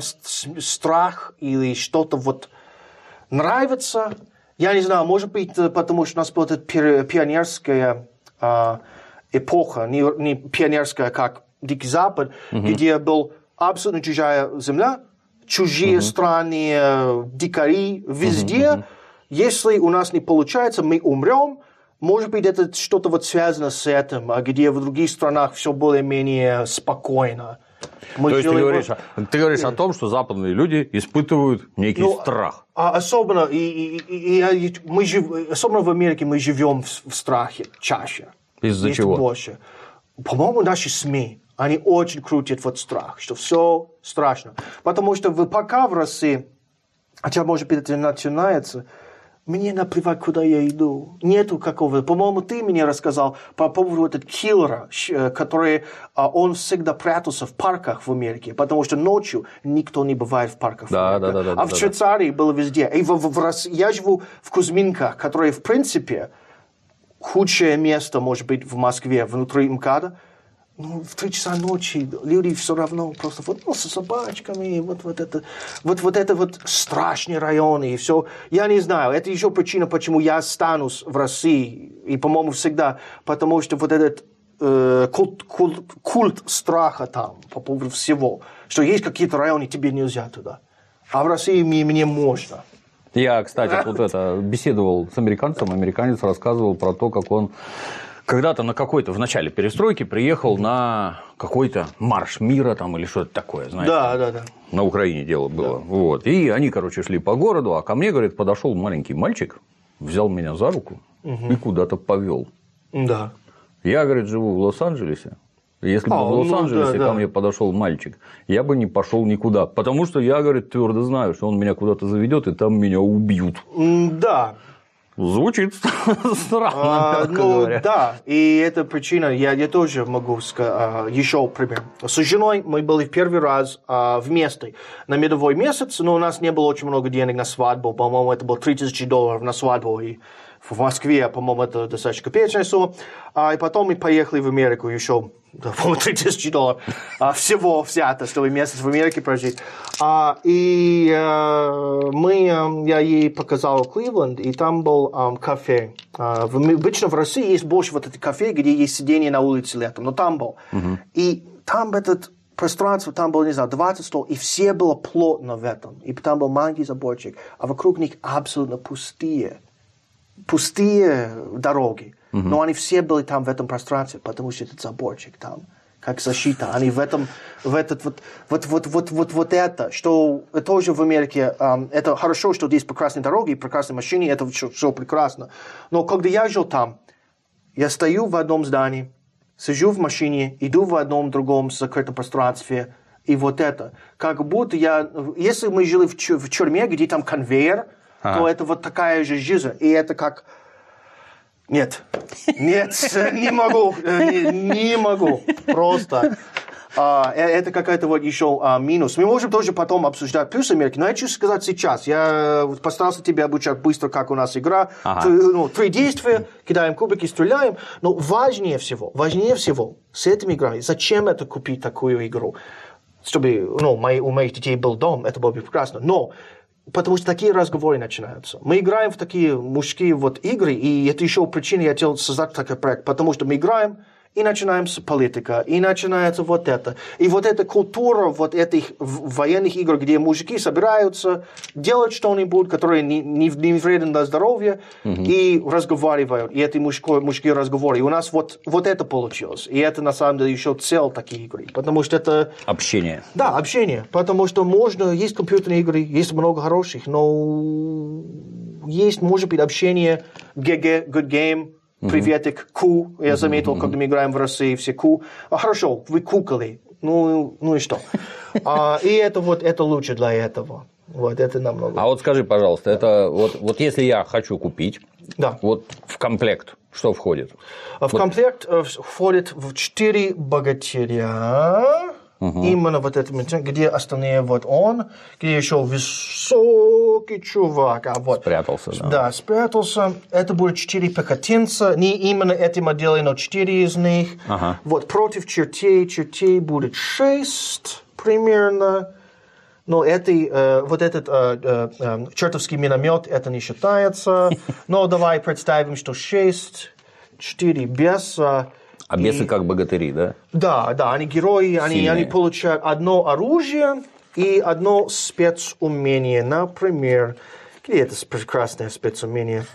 страх или что-то вот нравится. Я не знаю, может быть, потому что у нас была эта пионерская а, эпоха, не, не пионерская, как Дикий Запад, mm-hmm. где был абсолютно чужая земля, чужие mm-hmm. страны, дикари, везде. Mm-hmm. Если у нас не получается, мы умрем. Может быть, это что-то вот связано с этим, где в других странах все более-менее спокойно. Мы То есть жили... ты говоришь, ты говоришь о том, что западные люди испытывают некий ну, страх. А особенно, и, и, и, и мы жив... особенно в Америке мы живем в, в страхе чаще. Из-за чего? Больше. По-моему, наши СМИ, они очень крутят вот страх, что все страшно. Потому что вы пока в России, хотя, может быть, это начинается, мне наплевать, куда я иду. Нету какого. По-моему, ты мне рассказал по поводу этого киллера, который, он всегда прятался в парках в Америке, потому что ночью никто не бывает в парках. Да, в да, да, да, а да, в Швейцарии да. было везде. И в, в, в, я живу в Кузьминках, которое, в принципе, худшее место, может быть, в Москве, внутри МКАДа. Ну, в три часа ночи люди все равно просто вот, ну, с собачками, вот, вот это, вот, вот это вот страшные районы и все. Я не знаю, это еще причина, почему я останусь в России, и, по-моему, всегда, потому что вот этот э, культ, культ, культ страха там по поводу всего, что есть какие-то районы, тебе нельзя туда, а в России мне, мне можно. Я, кстати, вот это беседовал с американцем, американец рассказывал про то, как он когда-то на какой-то, в начале перестройки, приехал на какой-то марш мира там или что-то такое, знаете. Да, да, да. На Украине дело было. Да. Вот. И они, короче, шли по городу, а ко мне, говорит, подошел маленький мальчик, взял меня за руку угу. и куда-то повел. Да. Я, говорит, живу в Лос-Анджелесе. Если бы а, в Лос-Анджелесе ну, да, ко да. мне подошел мальчик, я бы не пошел никуда. Потому что я, говорит, твердо знаю, что он меня куда-то заведет, и там меня убьют. Да. Звучит странно, а, ну, говоря. Да, и эта причина, я, я тоже могу сказать, а, еще пример. С женой мы были в первый раз а, вместе на медовый месяц, но у нас не было очень много денег на свадьбу, по-моему, это было три тысячи долларов на свадьбу, и в Москве, по-моему, это достаточно копеечная сумма, а, и потом мы поехали в Америку еще, да, по-моему, три тысячи долларов а, всего взято, чтобы месяц в Америке прожить. А, и а, мы, я ей показал Кливленд, и там был а, кафе. А, в, обычно в России есть больше вот этих кафе, где есть сидение на улице летом, но там был. Uh-huh. И там этот пространство, там было, не знаю, двадцать стол, и все было плотно в этом. И там был маленький заборчик, а вокруг них абсолютно пустые. Пустые дороги, uh-huh. но они все были там в этом пространстве, потому что этот заборчик там, как защита. Они в этом, в этот вот, вот, вот, вот, вот, вот это, что тоже в Америке, um, это хорошо, что есть прекрасные дороги, прекрасные машины, это все, все прекрасно. Но когда я жил там, я стою в одном здании, сижу в машине, иду в одном другом закрытом пространстве, и вот это. Как будто я... Если мы жили в, в тюрьме, где там конвейер, ага. то это вот такая же жизнь. И это как... Нет. Нет, не могу. Не, не могу. Просто... Uh, это какая-то вот еще uh, минус. Мы можем тоже потом обсуждать плюсы Америки, но я хочу сказать сейчас. Я постарался тебя обучать быстро, как у нас игра. Ага. Три, ну, три действия, кидаем кубики, стреляем. Но важнее всего, важнее всего с этими играми, зачем это купить такую игру? Чтобы ну, мои, у моих детей был дом, это было бы прекрасно. Но потому что такие разговоры начинаются. Мы играем в такие мужские вот игры, и это еще причина, я хотел создать такой проект, потому что мы играем, и начинается политика, и начинается вот это. И вот эта культура вот этих военных игр, где мужики собираются делать что-нибудь, которое не, не, не вредно для здоровья, угу. и разговаривают. И это мужские, мужские разговоры. И у нас вот, вот это получилось. И это на самом деле еще цель таких игр. Потому что это... Общение. Да, общение. Потому что можно... Есть компьютерные игры, есть много хороших, но есть, может быть, общение джи джи, good game, приветик, ку. Я заметил, mm-hmm. когда мы играем в России, все ку. А, хорошо, вы куколы. Ну, ну и что? а, и это вот это лучше для этого. Вот это намного. А вот скажи, пожалуйста, да. это вот, вот если я хочу купить, да. вот в комплект что входит? В вот. комплект входит в четыре богатыря. Угу. Именно вот это, где остальные, вот он, где еще высокий чувак. А вот, спрятался, да. Да, спрятался. Это будет четыре пехотинца, не именно эти модели, но четыре из них. Ага. Вот против чертей, чертей будет шесть примерно. Но это, э, вот этот э, э, чертовский миномет, это не считается. Но давай представим, что шесть, четыре беса. А бесы и... как богатыри, да? Да, да, они герои, они, они получают одно оружие и одно спецумение. Например, где это прекрасное спецумение?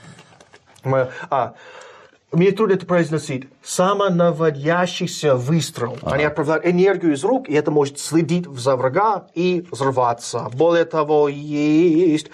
А, мне трудно это произносить. Самонаводящийся выстрел. Ага. Они отправляют энергию из рук, и это может следить за врага и взрываться. Более того, есть...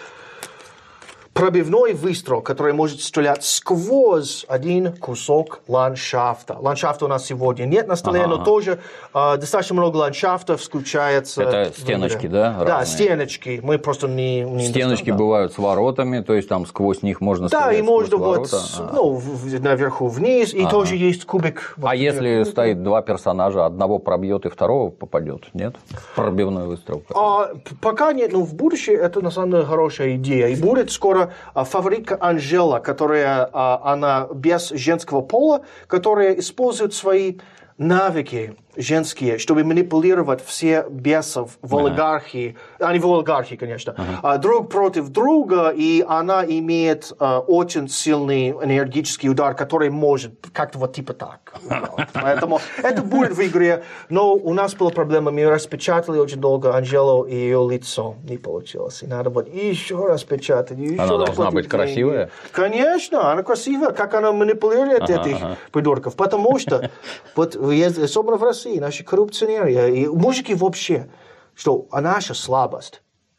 пробивной выстрел, который может стрелять сквозь один кусок ландшафта. Ландшафта у нас сегодня нет на столе, ага. но тоже э, достаточно много ландшафтов включается. Это стеночки, да? Разные? Да, стеночки. Мы просто не... не стеночки да. бывают с воротами, то есть там сквозь них можно стрелять. Да, и можно вот а. ну, наверху вниз, и ага. тоже есть кубик. Вот, а если вверху. Стоит два персонажа, одного пробьет и второго попадет, нет? Пробивной выстрел. А, пока нет, но в будущем это на самом деле хорошая идея. И будет скоро фаворитка Анжела, которая, она без женского пола, которая использует свои навыки женские, чтобы манипулировать все бесов в uh-huh. олигархии, а не в олигархии, конечно, uh-huh. друг против друга, и она имеет uh, очень сильный энергетический удар, который может как-то вот типа так. Поэтому это будет в игре, но у нас была проблема, мы распечатали очень долго Анжелу и ее лицо, не получилось, и надо вот еще распечатать. Еще она должна быть красивая? Конечно, она красивая, как она манипулирует uh-huh, этих uh-huh. придурков, потому что вот особенно в России наши коррупционеры и мужики вообще, что наша слабость.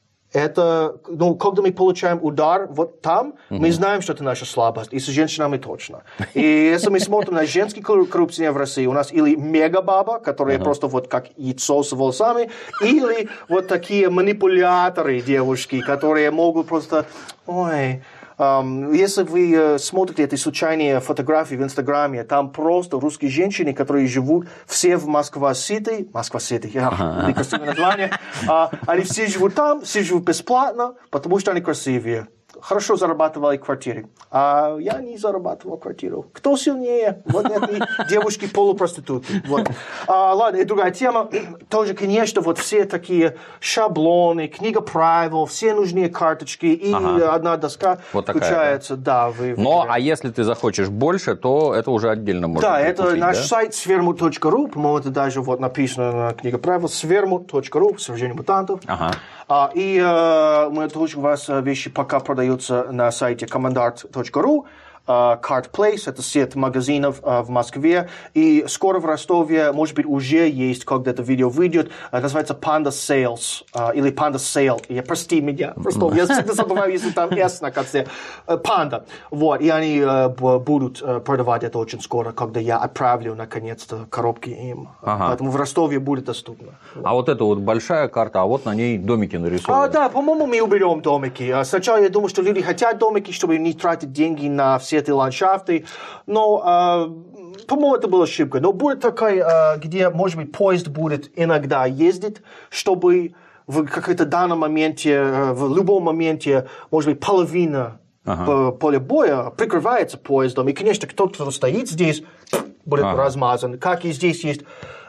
Это, ну, когда мы получаем удар вот там, mm-hmm. мы знаем, что это наша слабость, и с женщинами точно. И если мы смотрим на женские коррупционеры в России, у нас или мегабаба, которые uh-huh. просто вот как яйцо с волосами, или вот такие манипуляторы девушки, которые могут просто, ой... Um, если вы uh, смотрите эти случайные фотографии в Инстаграме, там просто русские женщины, которые живут все в Москва-Сити, Москва-Сити, yeah, красивое название, uh, они все живут там, все живут бесплатно, потому что они красивые. Хорошо зарабатывали квартиры. А я не зарабатывал квартиру. Кто сильнее? Вот эти девушки-полупроститутки. Вот. А, ладно, и другая тема. Тоже, конечно, вот все такие шаблоны, книга правил, все нужные карточки, и ага. одна доска вот включается. Да? Да, вы, вы Но, а если ты захочешь больше, то это уже отдельно можно Да, купить, это наш да? сайт сверму точка ру, по-моему, это даже вот написано на книге правил, сверму точка ру, сражение мутантов. Ага. А, и э, мы тоже у вас вещи пока продаются на сайте командарт точка ру. Card Place, это сеть магазинов в Москве, и скоро в Ростове, может быть, уже есть, когда это видео выйдет, называется Panda Sales, или Panda Sale, я, прости меня, Ростов, я всегда забываю, если там S на конце, Panda, вот, и они будут продавать это очень скоро, когда я отправлю, наконец-то, коробки им, ага. Поэтому в Ростове будет доступно. А вот эта вот большая карта, а вот на ней домики нарисованы. А, да, по-моему, мы уберем домики. Сначала я думал, что люди хотят домики, чтобы не тратить деньги на все эти ландшафты, но, э, по-моему, это была ошибка. Но будет такая, э, где, может быть, поезд будет иногда ездить, чтобы в каком-то данном моменте, э, в любом моменте, может быть, половина ага. поля боя прикрывается поездом. И, конечно, кто-то, кто стоит здесь, будет ага. размазан. Как и здесь есть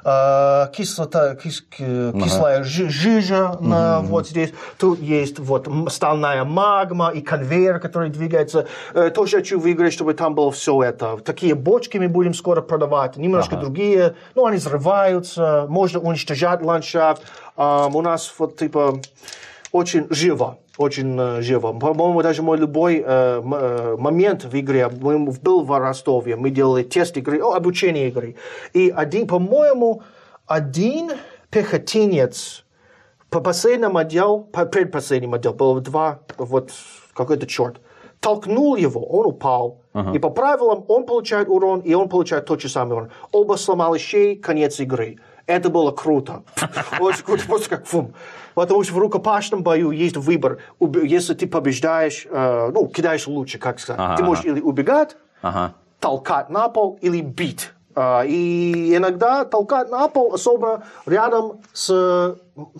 э, кислота, кис, кислая ага. жижа угу. на, вот здесь. Тут есть вот стальная магма и конвейер, который двигается. Э, тоже хочу выиграть, чтобы там было все это. Такие бочки мы будем скоро продавать. Немножко ага. другие. Ну, они взрываются. Можно уничтожать ландшафт. Э, у нас вот типа очень живо. Очень э, живо. По-моему, даже мой любой э, э, момент в игре, мы, был в Ростове, мы делали тест игры, о, обучение игры. И один, по-моему, один пехотинец по последнему отделу, по предпоследнему отделу, было два, вот какой-то черт, толкнул его, он упал. Uh-huh. И по правилам он получает урон, и он получает тот же самый урон. Оба сломали шеи, конец игры. Это было круто. Очень круто, просто как фум. Потому что в рукопашном бою есть выбор. Если ты побеждаешь, э, ну, кидаешь лучше, как сказать. Ага, ты можешь ага. или убегать, ага. толкать на пол, или бить. Э, и иногда толкать на пол, особенно рядом с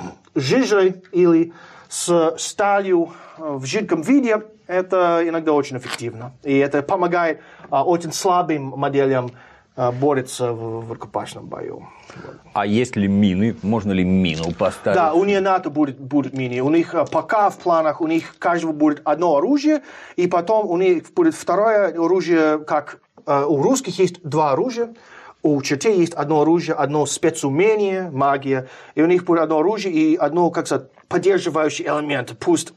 жижей или с сталью в жидком виде, это иногда очень эффективно. И это помогает э, очень слабым моделям борется в, в рукопашном бою. А есть ли мины? Можно ли мину поставить? Да, у НАТО будет, будут мины. У них пока в планах, у них каждого будет одно оружие, и потом у них будет второе оружие, как э, у русских есть два оружия, у чертей есть одно оружие, одно спецумение, магия, и у них будет одно оружие и одно, как сказать, поддерживающий элемент. Пусть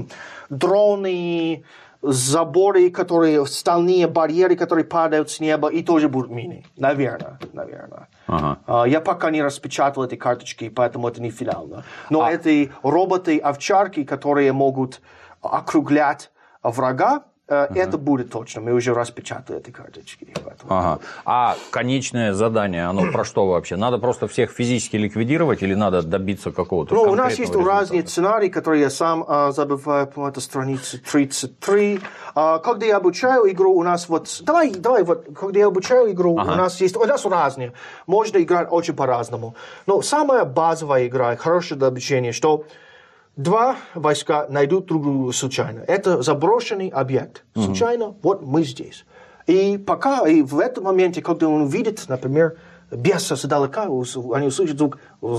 дроны, заборы, которые, стальные барьеры, которые падают с неба, и тоже будут мины. Наверное, наверное. Ага. Uh, я пока не распечатал эти карточки, поэтому это не финально. Но а... эти роботы-овчарки, которые могут округлять врага, Uh-huh. это будет точно. Мы уже распечатали эти карточки. Ага. А конечное задание, оно про что вообще? Надо просто всех физически ликвидировать или надо добиться какого-то ну, конкретного у нас есть результата? разные сценарии, которые я сам а, забываю, по этой странице тридцать три. А, когда я обучаю игру, у нас вот... Давай, давай, вот, когда я обучаю игру, ага. у нас есть... У нас разные. Можно играть очень по-разному. Но самая базовая игра, хорошая для обучения, что... Два войска найдут друг друга случайно. Это заброшенный объект. Случайно, mm-hmm. вот мы здесь. И пока, и в этом моменте, когда он увидит, например, беса сдалека, они услышат звук.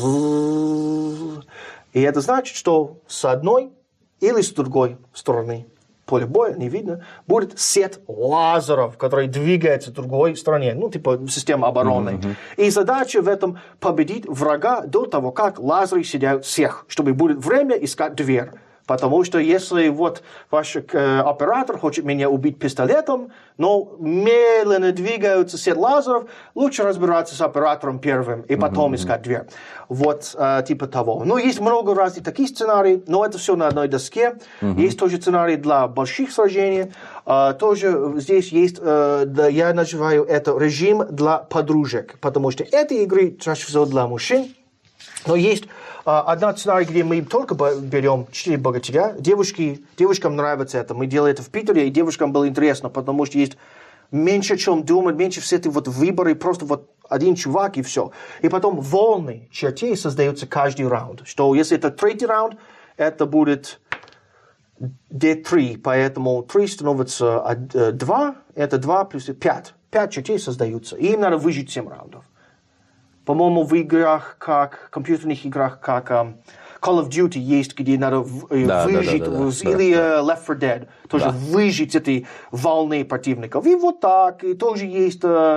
И это значит, что с одной или с другой стороны поля боя, не видно, будет сет лазеров, который двигается в другой стороне, ну, типа система обороны. Mm-hmm. И задача в этом победить врага до того, как лазеры съедят всех, чтобы будет время искать дверь. Потому что если вот ваш э, оператор хочет меня убить пистолетом, но медленно двигаются сеть лазеров, лучше разбираться с оператором первым и потом mm-hmm. искать дверь. Вот э, типа того. Но есть много разных таких сценариев, но это все на одной доске. Mm-hmm. Есть тоже сценарий для больших сражений. Э, тоже здесь есть, э, да, я называю это режим для подружек, потому что эти игры чаще всего для мужчин. Но есть uh, одна сценарий, где мы только берем четыре богатыря. Девушки, девушкам нравится это. Мы делали это в Питере, и девушкам было интересно, потому что есть меньше, чем думать, меньше все эти вот выборы, просто вот один чувак и все. И потом волны чертей создаются каждый раунд. Что если это третий раунд, это будет ди три, поэтому три становится два, это два плюс пять. Пять чертей создаются, и им надо выжить семь раундов. По-моему, в играх, как компьютерных играх, как um, Call of Duty есть, где надо да, выжить, да, да, да, да, или да. Uh, Left four Dead, тоже да. выжить этой волны противников. И вот так, и тоже есть uh,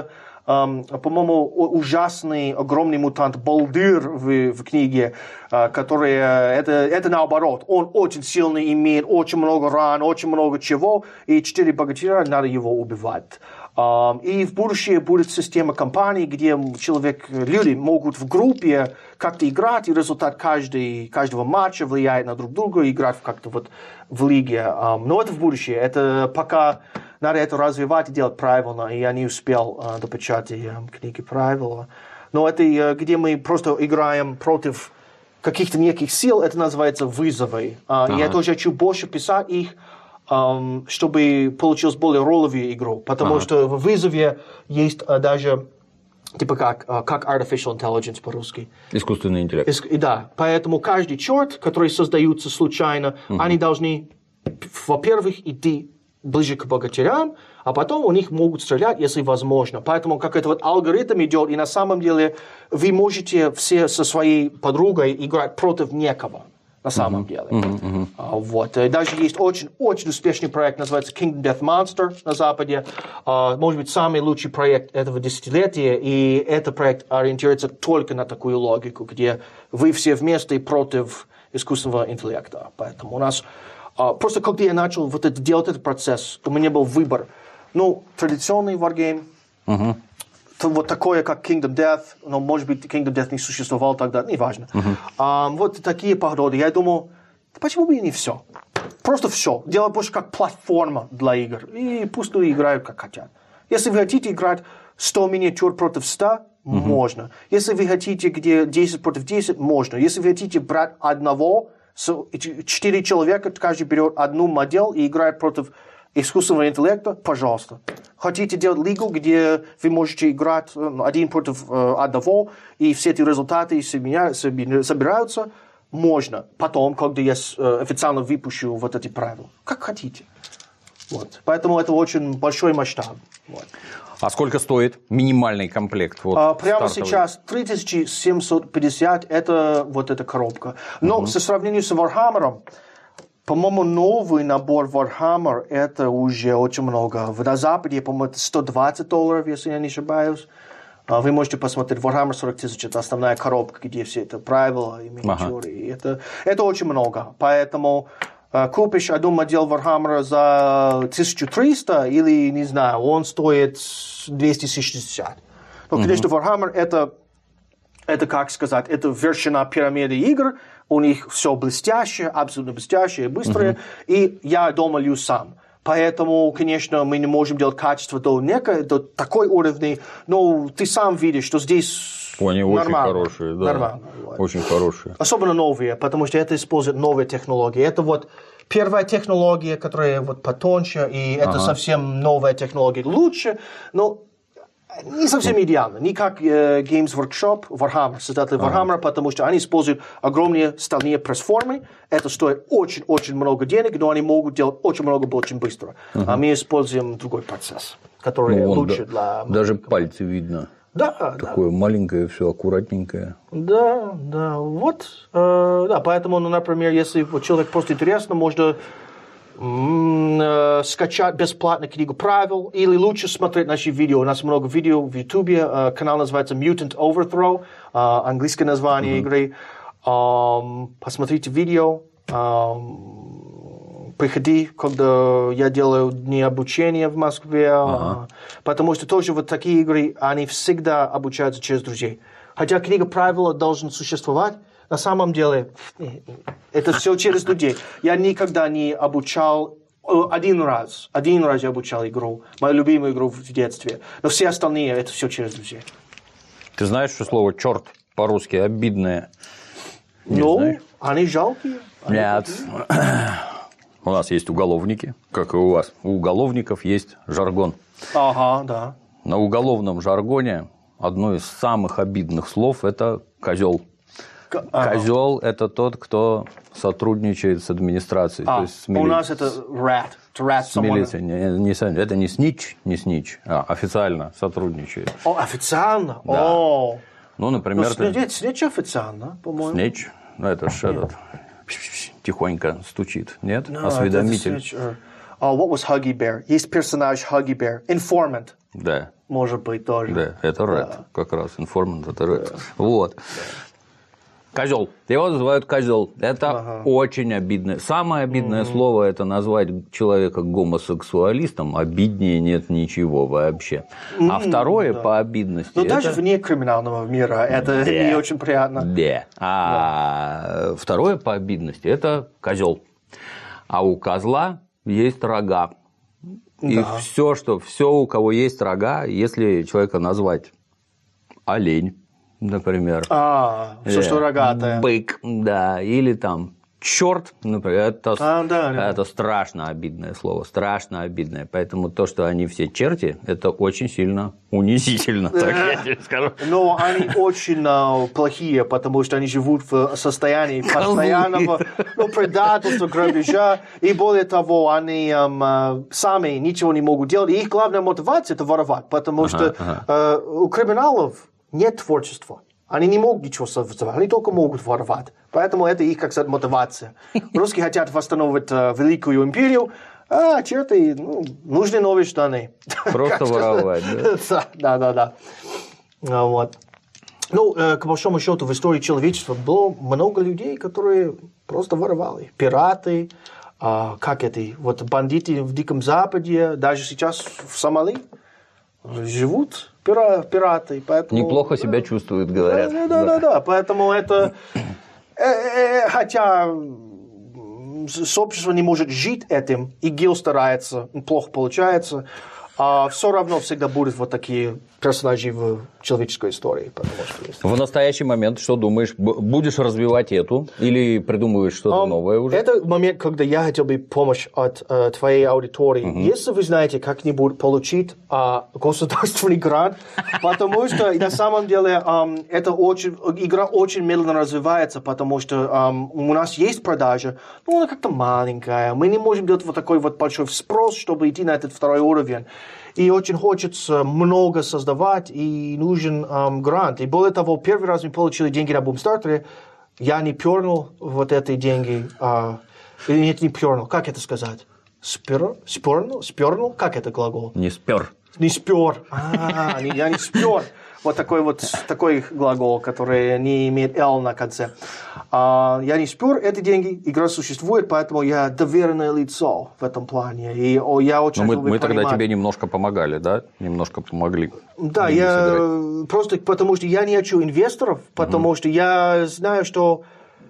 эм, по-моему, ужасный, огромный мутант Балдыр в, в книге, э, который, это, это наоборот, он очень сильный, имеет очень много ран, очень много чего, и четыре богатыря, надо его убивать. Um, и в будущем будет система компаний, где человек, люди могут в группе как-то играть, и результат каждый, каждого матча влияет на друг друга, играть как-то вот в лиге. Um, но это в будущем. Это пока надо это развивать и делать правильно, и я не успел uh, до печати uh, книги правила. Но это uh, где мы просто играем против каких-то неких сил, это называется вызовы. Uh, ага. И я тоже хочу больше писать их, Um, чтобы получилась более ролевую игру. Потому ага. что в вызове есть uh, даже типа как, uh, как artificial intelligence по-русски. Искусственный интеллект. Иск, да, поэтому каждый черт, который создаются случайно, угу. они должны, во-первых, идти ближе к богатырям, а потом у них могут стрелять, если возможно. Поэтому как это вот алгоритм идет, и на самом деле вы можете все со своей подругой играть против некого. На самом uh-huh. деле. Uh-huh. Uh-huh. Uh, вот. И даже есть очень-очень успешный проект, называется Kingdom Death Monster на Западе. Uh, может быть, самый лучший проект этого десятилетия. И этот проект ориентируется только на такую логику, где вы все вместе против искусственного интеллекта. Поэтому у нас... Uh, просто когда я начал вот это, делать этот процесс, у меня был выбор. Ну, традиционный wargame, uh-huh. вот такое, как Kingdom Death, но, может быть, Kingdom Death не существовал тогда, неважно. Uh-huh. Um, вот такие подходы. Я думал, почему бы и не все? Просто все. Делать больше как платформа для игр. И пусть люди играют, как хотят. Если вы хотите играть сто миниатюр против ста, uh-huh. можно. Если вы хотите, где десять против десяти, можно. Если вы хотите брать одного, четыре человека, каждый берет одну модель и играет против искусственного интеллекта, пожалуйста. Хотите делать лигу, где вы можете играть один против э, одного, и все эти результаты собираются, можно. Потом, когда я э, официально выпущу вот эти правила. Как хотите. Вот. Поэтому это очень большой масштаб. Вот. А сколько стоит минимальный комплект? Вот, а, прямо стартовый? сейчас три тысячи семьсот пятьдесят, это вот эта коробка. Но угу. со сравнением с Warhammer, по-моему, новый набор Warhammer, это уже очень много. На Западе, по-моему, это сто двадцать долларов, если я не ошибаюсь. Вы можете посмотреть, Warhammer сорок тысяч, это основная коробка, где все это правила и миниатюры. Ага. Это, это очень много. Поэтому uh, купишь одну модель Warhammer за тысячу триста или, не знаю, он стоит двести шестьдесят. Но, конечно, угу. Warhammer это, это, как сказать, это вершина пирамиды игр. У них все блестящее, абсолютно блестящее, быстрое. Uh-huh. И я дома лью сам. Поэтому, конечно, мы не можем делать качество до, некой, до такой уровня. Но ты сам видишь, что здесь они нормально. Очень хорошие, да. Нормально. Очень хорошие. Особенно новые, потому что это использует новые технологии. Это вот первая технология, которая вот потоньше, и это ага. совсем новая технология. Лучше, но... Не совсем идеально. Не как э, Games Workshop, Warhammer, создатели Warhammer, ага. потому что они используют огромные стальные пресс-формы. Это стоит очень-очень много денег, но они могут делать очень много очень быстро. Ага. А мы используем другой процесс, который ну, лучше да, для... Даже пальцы видно. Да, такое да. маленькое, все аккуратненькое. Да, да. Вот. Э, да, поэтому, ну, например, если вот, человек просто интересно, можно... скачать бесплатно книгу правил, или лучше смотреть наши видео. У нас много видео в YouTube. Канал называется Mutant Overthrow, английское название mm-hmm. игры. Посмотрите видео. Приходи, когда я делаю дни обучения в Москве, uh-huh. потому что тоже вот такие игры, они всегда обучаются через друзей. Хотя книга правил должна существовать, на самом деле, это все через людей. Я никогда не обучал, один раз, один раз я обучал игру, мою любимую игру в детстве, но все остальные, это все через друзей. Ты знаешь, что слово «черт» по-русски обидное? Не ну, знаешь? Они жалкие. Они Нет. такие. У нас есть уголовники, как и у вас. У уголовников есть жаргон. Ага, да. На уголовном жаргоне одно из самых обидных слов – это «козел». Ага. Козел – это тот, кто сотрудничает с администрацией. А, то есть с мили... у нас это rat. rat с милицией. Не, не, это не снич, не снич, а официально сотрудничает. О, официально? Да. О. Ну, например... Ну, ты... снич официально, по-моему. Снич? Ну, это же этот... Тихонько стучит. Нет? No, Осведомитель. Uh, what was Huggy Bear? Есть персонаж Huggy Bear. Informant. Да. Может быть, тоже. Да, это Ред, да. Как раз. Информант это Ред. Да. Вот. Козел. Его называют козел. Это ага. очень обидное. Самое обидное mm-hmm. слово это назвать человека гомосексуалистом. Обиднее нет ничего вообще. Mm-hmm. А второе да. по обидности. Но это... даже вне криминального мира это да. не очень приятно. Да. А да. второе по обидности это козел. А у козла есть рога. И да. все, что все, у кого есть рога, если человека назвать олень, например. А, все, что рогатое. Бык, да, или там черт, например, это, а, да, да. это страшно обидное слово, страшно обидное. Поэтому то, что они все черти, это очень сильно унизительно, так я тебе скажу. Но они очень uh, плохие, потому что они живут в состоянии постоянного ну, предательства, грабежа, и более того, они um, сами ничего не могут делать. И их главная мотивация – это воровать, потому ага, что ага. Uh, у криминалов нет творчества. Они не могут ничего создавать, они только могут воровать. Поэтому это их, как сказать, мотивация. Русские хотят восстановить uh, великую империю, а черты, ну, нужны новые штаны. Просто воровать, да? Да, да, да. Вот. Ну, к большому счету, в истории человечества было много людей, которые просто воровали. Пираты, как это, вот бандиты в Диком Западе, даже сейчас в Сомали живут пираты. Поэтому, неплохо да, себя чувствуют, говорят. Да, да, да, да. Поэтому это... Хотя сообщество не может жить этим, ИГИЛ старается, плохо получается, а все равно всегда будут вот такие персонажи в человеческой истории. Что в настоящий момент, что думаешь, будешь развивать эту или придумываешь что-то um, новое уже? Это момент, когда я хотел бы помощь от uh, твоей аудитории. Uh-huh. Если вы знаете, как-нибудь получить uh, государственный грант, потому что на самом деле um, эта очень, игра очень медленно развивается, потому что um, у нас есть продажа, но она как-то маленькая. Мы не можем делать вот такой вот большой спрос, чтобы идти на этот второй уровень. И очень хочется много создавать, и нужен um, грант. И более того, первый раз мы получили деньги на бумстартере, я не пернул вот эти деньги. А, или нет, не пернул. Как это сказать? Спер? Спернул? Спернул? Как это глагол? Не спер. Не спер. А, я не спер. Вот такой вот такой глагол, который не имеет «л» на конце. А, я не спер эти деньги, игра существует, поэтому я доверенное лицо в этом плане. И о, я очень мы, мы тогда тебе немножко помогали, да? Немножко помогли. Да, я собирать. Просто потому что я не хочу инвесторов, потому mm-hmm. что я знаю, что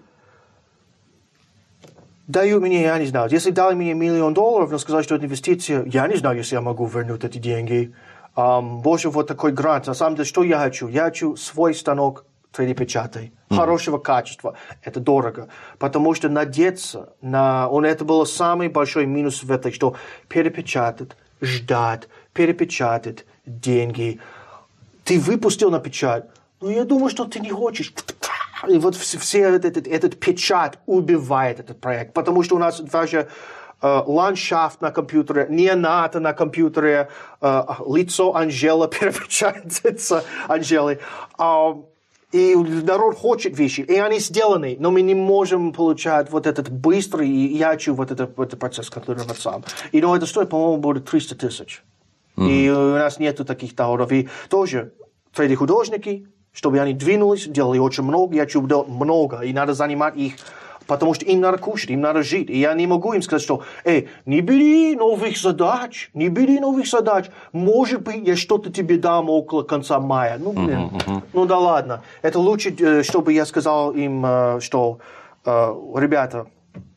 дают мне, я не знаю, если дали мне миллион долларов, но сказали, что это инвестиция, я не знаю, если я могу вернуть эти деньги. Um, больше вот такой грант. На самом деле, что я хочу? Я хочу свой станок три дэ-печатай. Mm-hmm. Хорошего качества. Это дорого. Потому что надеяться на... Он, это был самый большой минус в этой, что перепечатать, ждать, перепечатать деньги. Ты выпустил на печать. Но я думаю, что ты не хочешь. И вот все этот, этот, этот печать убивает этот проект. Потому что у нас даже... Uh, ландшафт на компьютере, не НАТО на компьютере, uh, лицо Анжела перепечатается Анжелой. Uh, и народ хочет вещи, и они сделаны, но мы не можем получать вот этот быстрый, и я хочу вот этот, вот этот процесс контролировать сам. И ну, это стоит, по-моему, будет триста тысяч. Mm-hmm. И у нас нету таких товаров. И тоже три дэ-художники, чтобы они двинулись, делали очень много, я хочу делать много, и надо занимать их. Потому что им надо кушать, им надо жить. И я не могу им сказать, что «Эй, не бери новых задач, не бери новых задач. Может быть, я что-то тебе дам около конца мая». Ну, блин, uh-huh, uh-huh. ну да ладно. Это лучше, чтобы я сказал им, что «Ребята,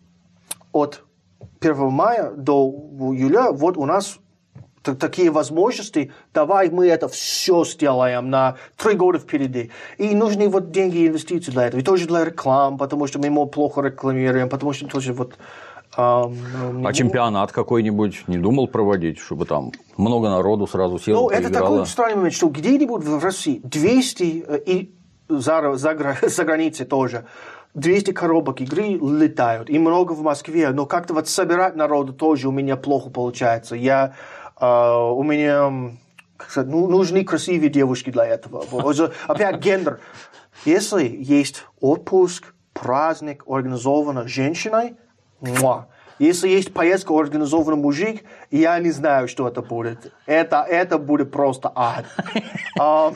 от первого мая до июля вот у нас такие возможности, давай мы это все сделаем на три года впереди. И нужны вот деньги и инвестиции для этого. И тоже для рекламы, потому что мы плохо рекламируем, потому что тоже вот... А, а чемпионат какой-нибудь не думал проводить, чтобы там много народу сразу село, ну, это такой странный момент, что где-нибудь в России двести и за, за, за границей тоже двести коробок игры летают, и много в Москве, но как-то вот собирать народу тоже у меня плохо получается. Я Uh, у меня, как сказать, ну, нужны красивые девушки для этого. Опять гендер. Если есть отпуск, праздник, организовано женщиной, муа, Если есть поездка, организованный мужик, я не знаю, что это будет. Это, это будет просто ад. um,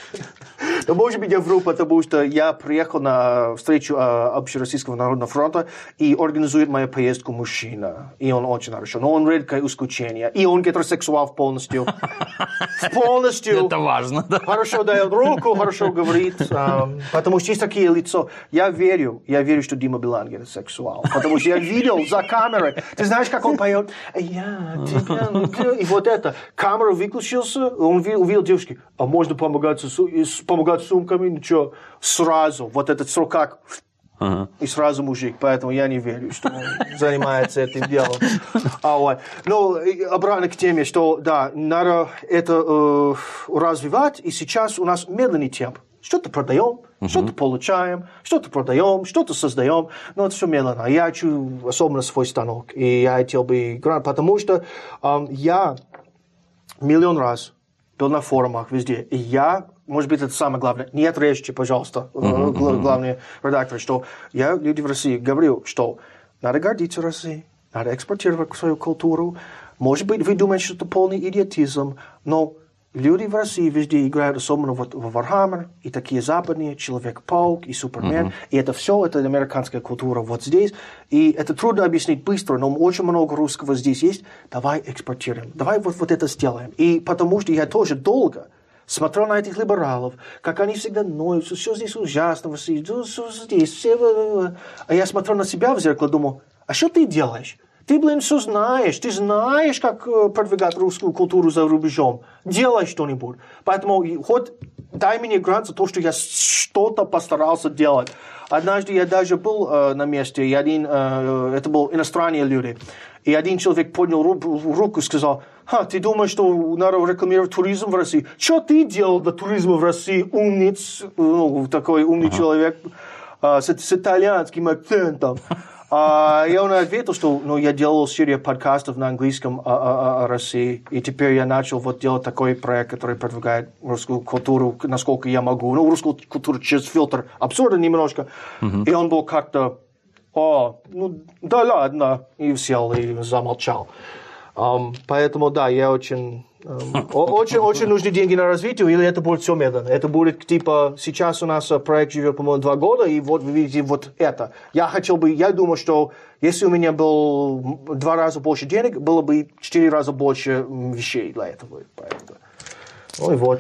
Но, может быть, я вру, потому что я приехал на встречу э, Общероссийского народного фронта, и организует мою поездку мужчина. И он очень хорошо. Но он редкое исключение. И он гетеросексуал полностью. Полностью. Это важно, да. Хорошо дает руку, хорошо говорит. Э, потому что есть такие лица. Я верю, я верю, что Дима Билан гетеросексуал. Потому что я видел за камерой. Ты знаешь, как он поет? Я тебя люблю. И вот это. Камера выключился, он увидел, увидел девушки. А можно помогать с помогать сумками, ничего, сразу, вот этот срокак, ага. И сразу мужик, поэтому я не верю, что он занимается этим делом. А, вот. Но обратно к теме, что, да, надо это э, развивать, и сейчас у нас медленный темп. Что-то продаем, uh-huh. что-то получаем, что-то продаем, что-то создаем, но это все медленно. Я хочу особенно свой станок, и я хотел бы играть, потому что э, я миллион раз был на форумах везде, и я, может быть, это самое главное, не отрежьте, пожалуйста, uh-huh, uh-huh. главный редактор, что я люди в России говорю, что надо гордиться Россией, надо экспортировать свою культуру. Может быть, вы думаете, что это полный идиотизм, но люди в России везде играют, особенно вот в Warhammer, и такие западные, Человек-паук и Супермен, uh-huh. и это все, это американская культура вот здесь, и это трудно объяснить быстро, но очень много русского здесь есть, давай экспортируем, давай вот, вот это сделаем, и потому что я тоже долго смотрел на этих либералов, как они всегда ноют, все здесь ужасно, все здесь, все, а я смотрел на себя в зеркало, думал, а что ты делаешь? Ты, блин, все знаешь. Ты знаешь, как продвигать русскую культуру за рубежом. Делай что-нибудь. Поэтому хоть дай мне грант за то, что я что-то постарался делать. Однажды я даже был э, на месте, и один, э, это был иностранные люди, и один человек поднял руку, руку и сказал, «Ха, ты думаешь, что надо рекламировать туризм в России? Что ты делал для туризма в России, умниц?» Ну, такой умный uh-huh. человек э, с, с итальянским акцентом. Uh, и он ответил, что ну, я делал серию подкастов на английском о, о, о России, и теперь я начал вот делать такой проект, который продвигает русскую культуру, насколько я могу. Ну, русскую культуру через фильтр абсурда немножко. Uh-huh. И он был как-то, о, ну, да ладно, и сел, и замолчал. Um, поэтому, да, я очень... Um, очень, очень нужны деньги на развитие, или это будет все медленно. Это будет, типа, сейчас у нас проект живет, по-моему, два года, и вот вы видите вот это. Я хотел бы, я думаю, что если у меня было два раза больше денег, было бы четыре раза больше вещей для этого. Поэтому. Ну и вот.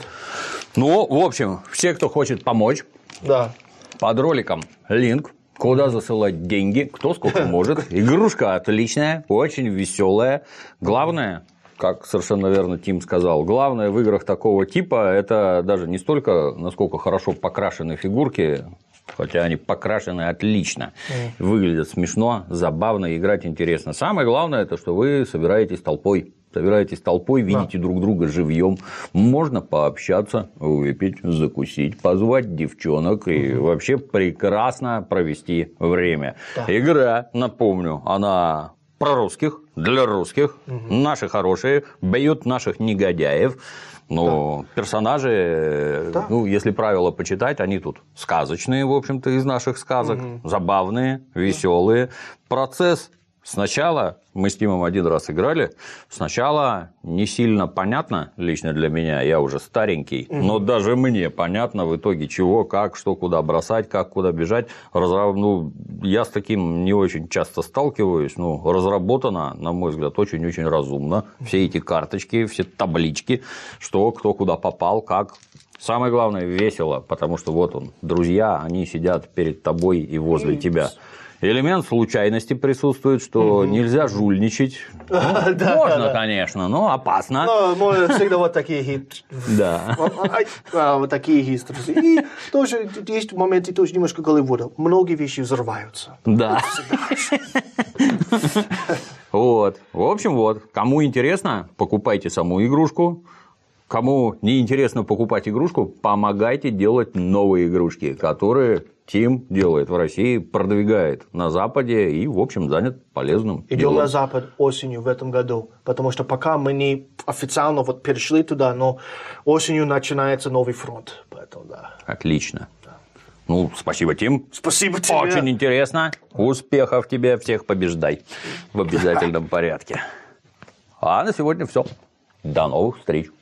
Ну, в общем, все, кто хочет помочь, да. Под роликом линк, куда засылать деньги, кто сколько может. Игрушка отличная, очень веселая. Главное, как совершенно верно Тим сказал, главное в играх такого типа это даже не столько, насколько хорошо покрашены фигурки, хотя они покрашены отлично, mm. выглядят смешно, забавно, играть интересно. Самое главное, это что вы собираетесь толпой. Собираетесь толпой, видите да. друг друга живьем, можно пообщаться, выпить, закусить, позвать девчонок и угу. вообще прекрасно провести время. Да. Игра, напомню, она про русских, для русских, угу. наши хорошие, бьют наших негодяев. Но да. персонажи, да. ну, если правила почитать, они тут сказочные, в общем-то, из наших сказок, угу. забавные, веселые. Процесс сначала, мы с Тимом один раз играли, сначала не сильно понятно, лично для меня, я уже старенький, угу. но даже мне понятно в итоге чего, как, что, куда бросать, как, куда бежать. Разраб... Ну, я с таким не очень часто сталкиваюсь, ну, разработано, на мой взгляд, очень-очень разумно. Все эти карточки, все таблички, что, кто куда попал, как. Самое главное, весело, потому что вот он, друзья, они сидят перед тобой и возле и... тебя. Элемент случайности присутствует, что mm-hmm. нельзя жульничать. Ну, да, можно, да, конечно, но опасно. Но можно всегда вот такие хитрости. Да. Вот такие хитрости. И тоже есть моменты, тоже немножко голливуда. Многие вещи взрываются. Да. Вот. В общем, вот. Кому интересно, покупайте саму игрушку. Кому не интересно покупать игрушку, помогайте делать новые игрушки, которые Тим делает в России, продвигает на Западе и, в общем, занят полезным Идем делом. на Запад осенью в этом году, потому что пока мы не официально вот перешли туда, но осенью начинается новый фронт. Поэтому, да. Отлично. Да. Ну, спасибо, Тим. Спасибо тебе. Очень интересно. Успехов тебе, всех побеждай в обязательном порядке. А на сегодня все. До новых встреч.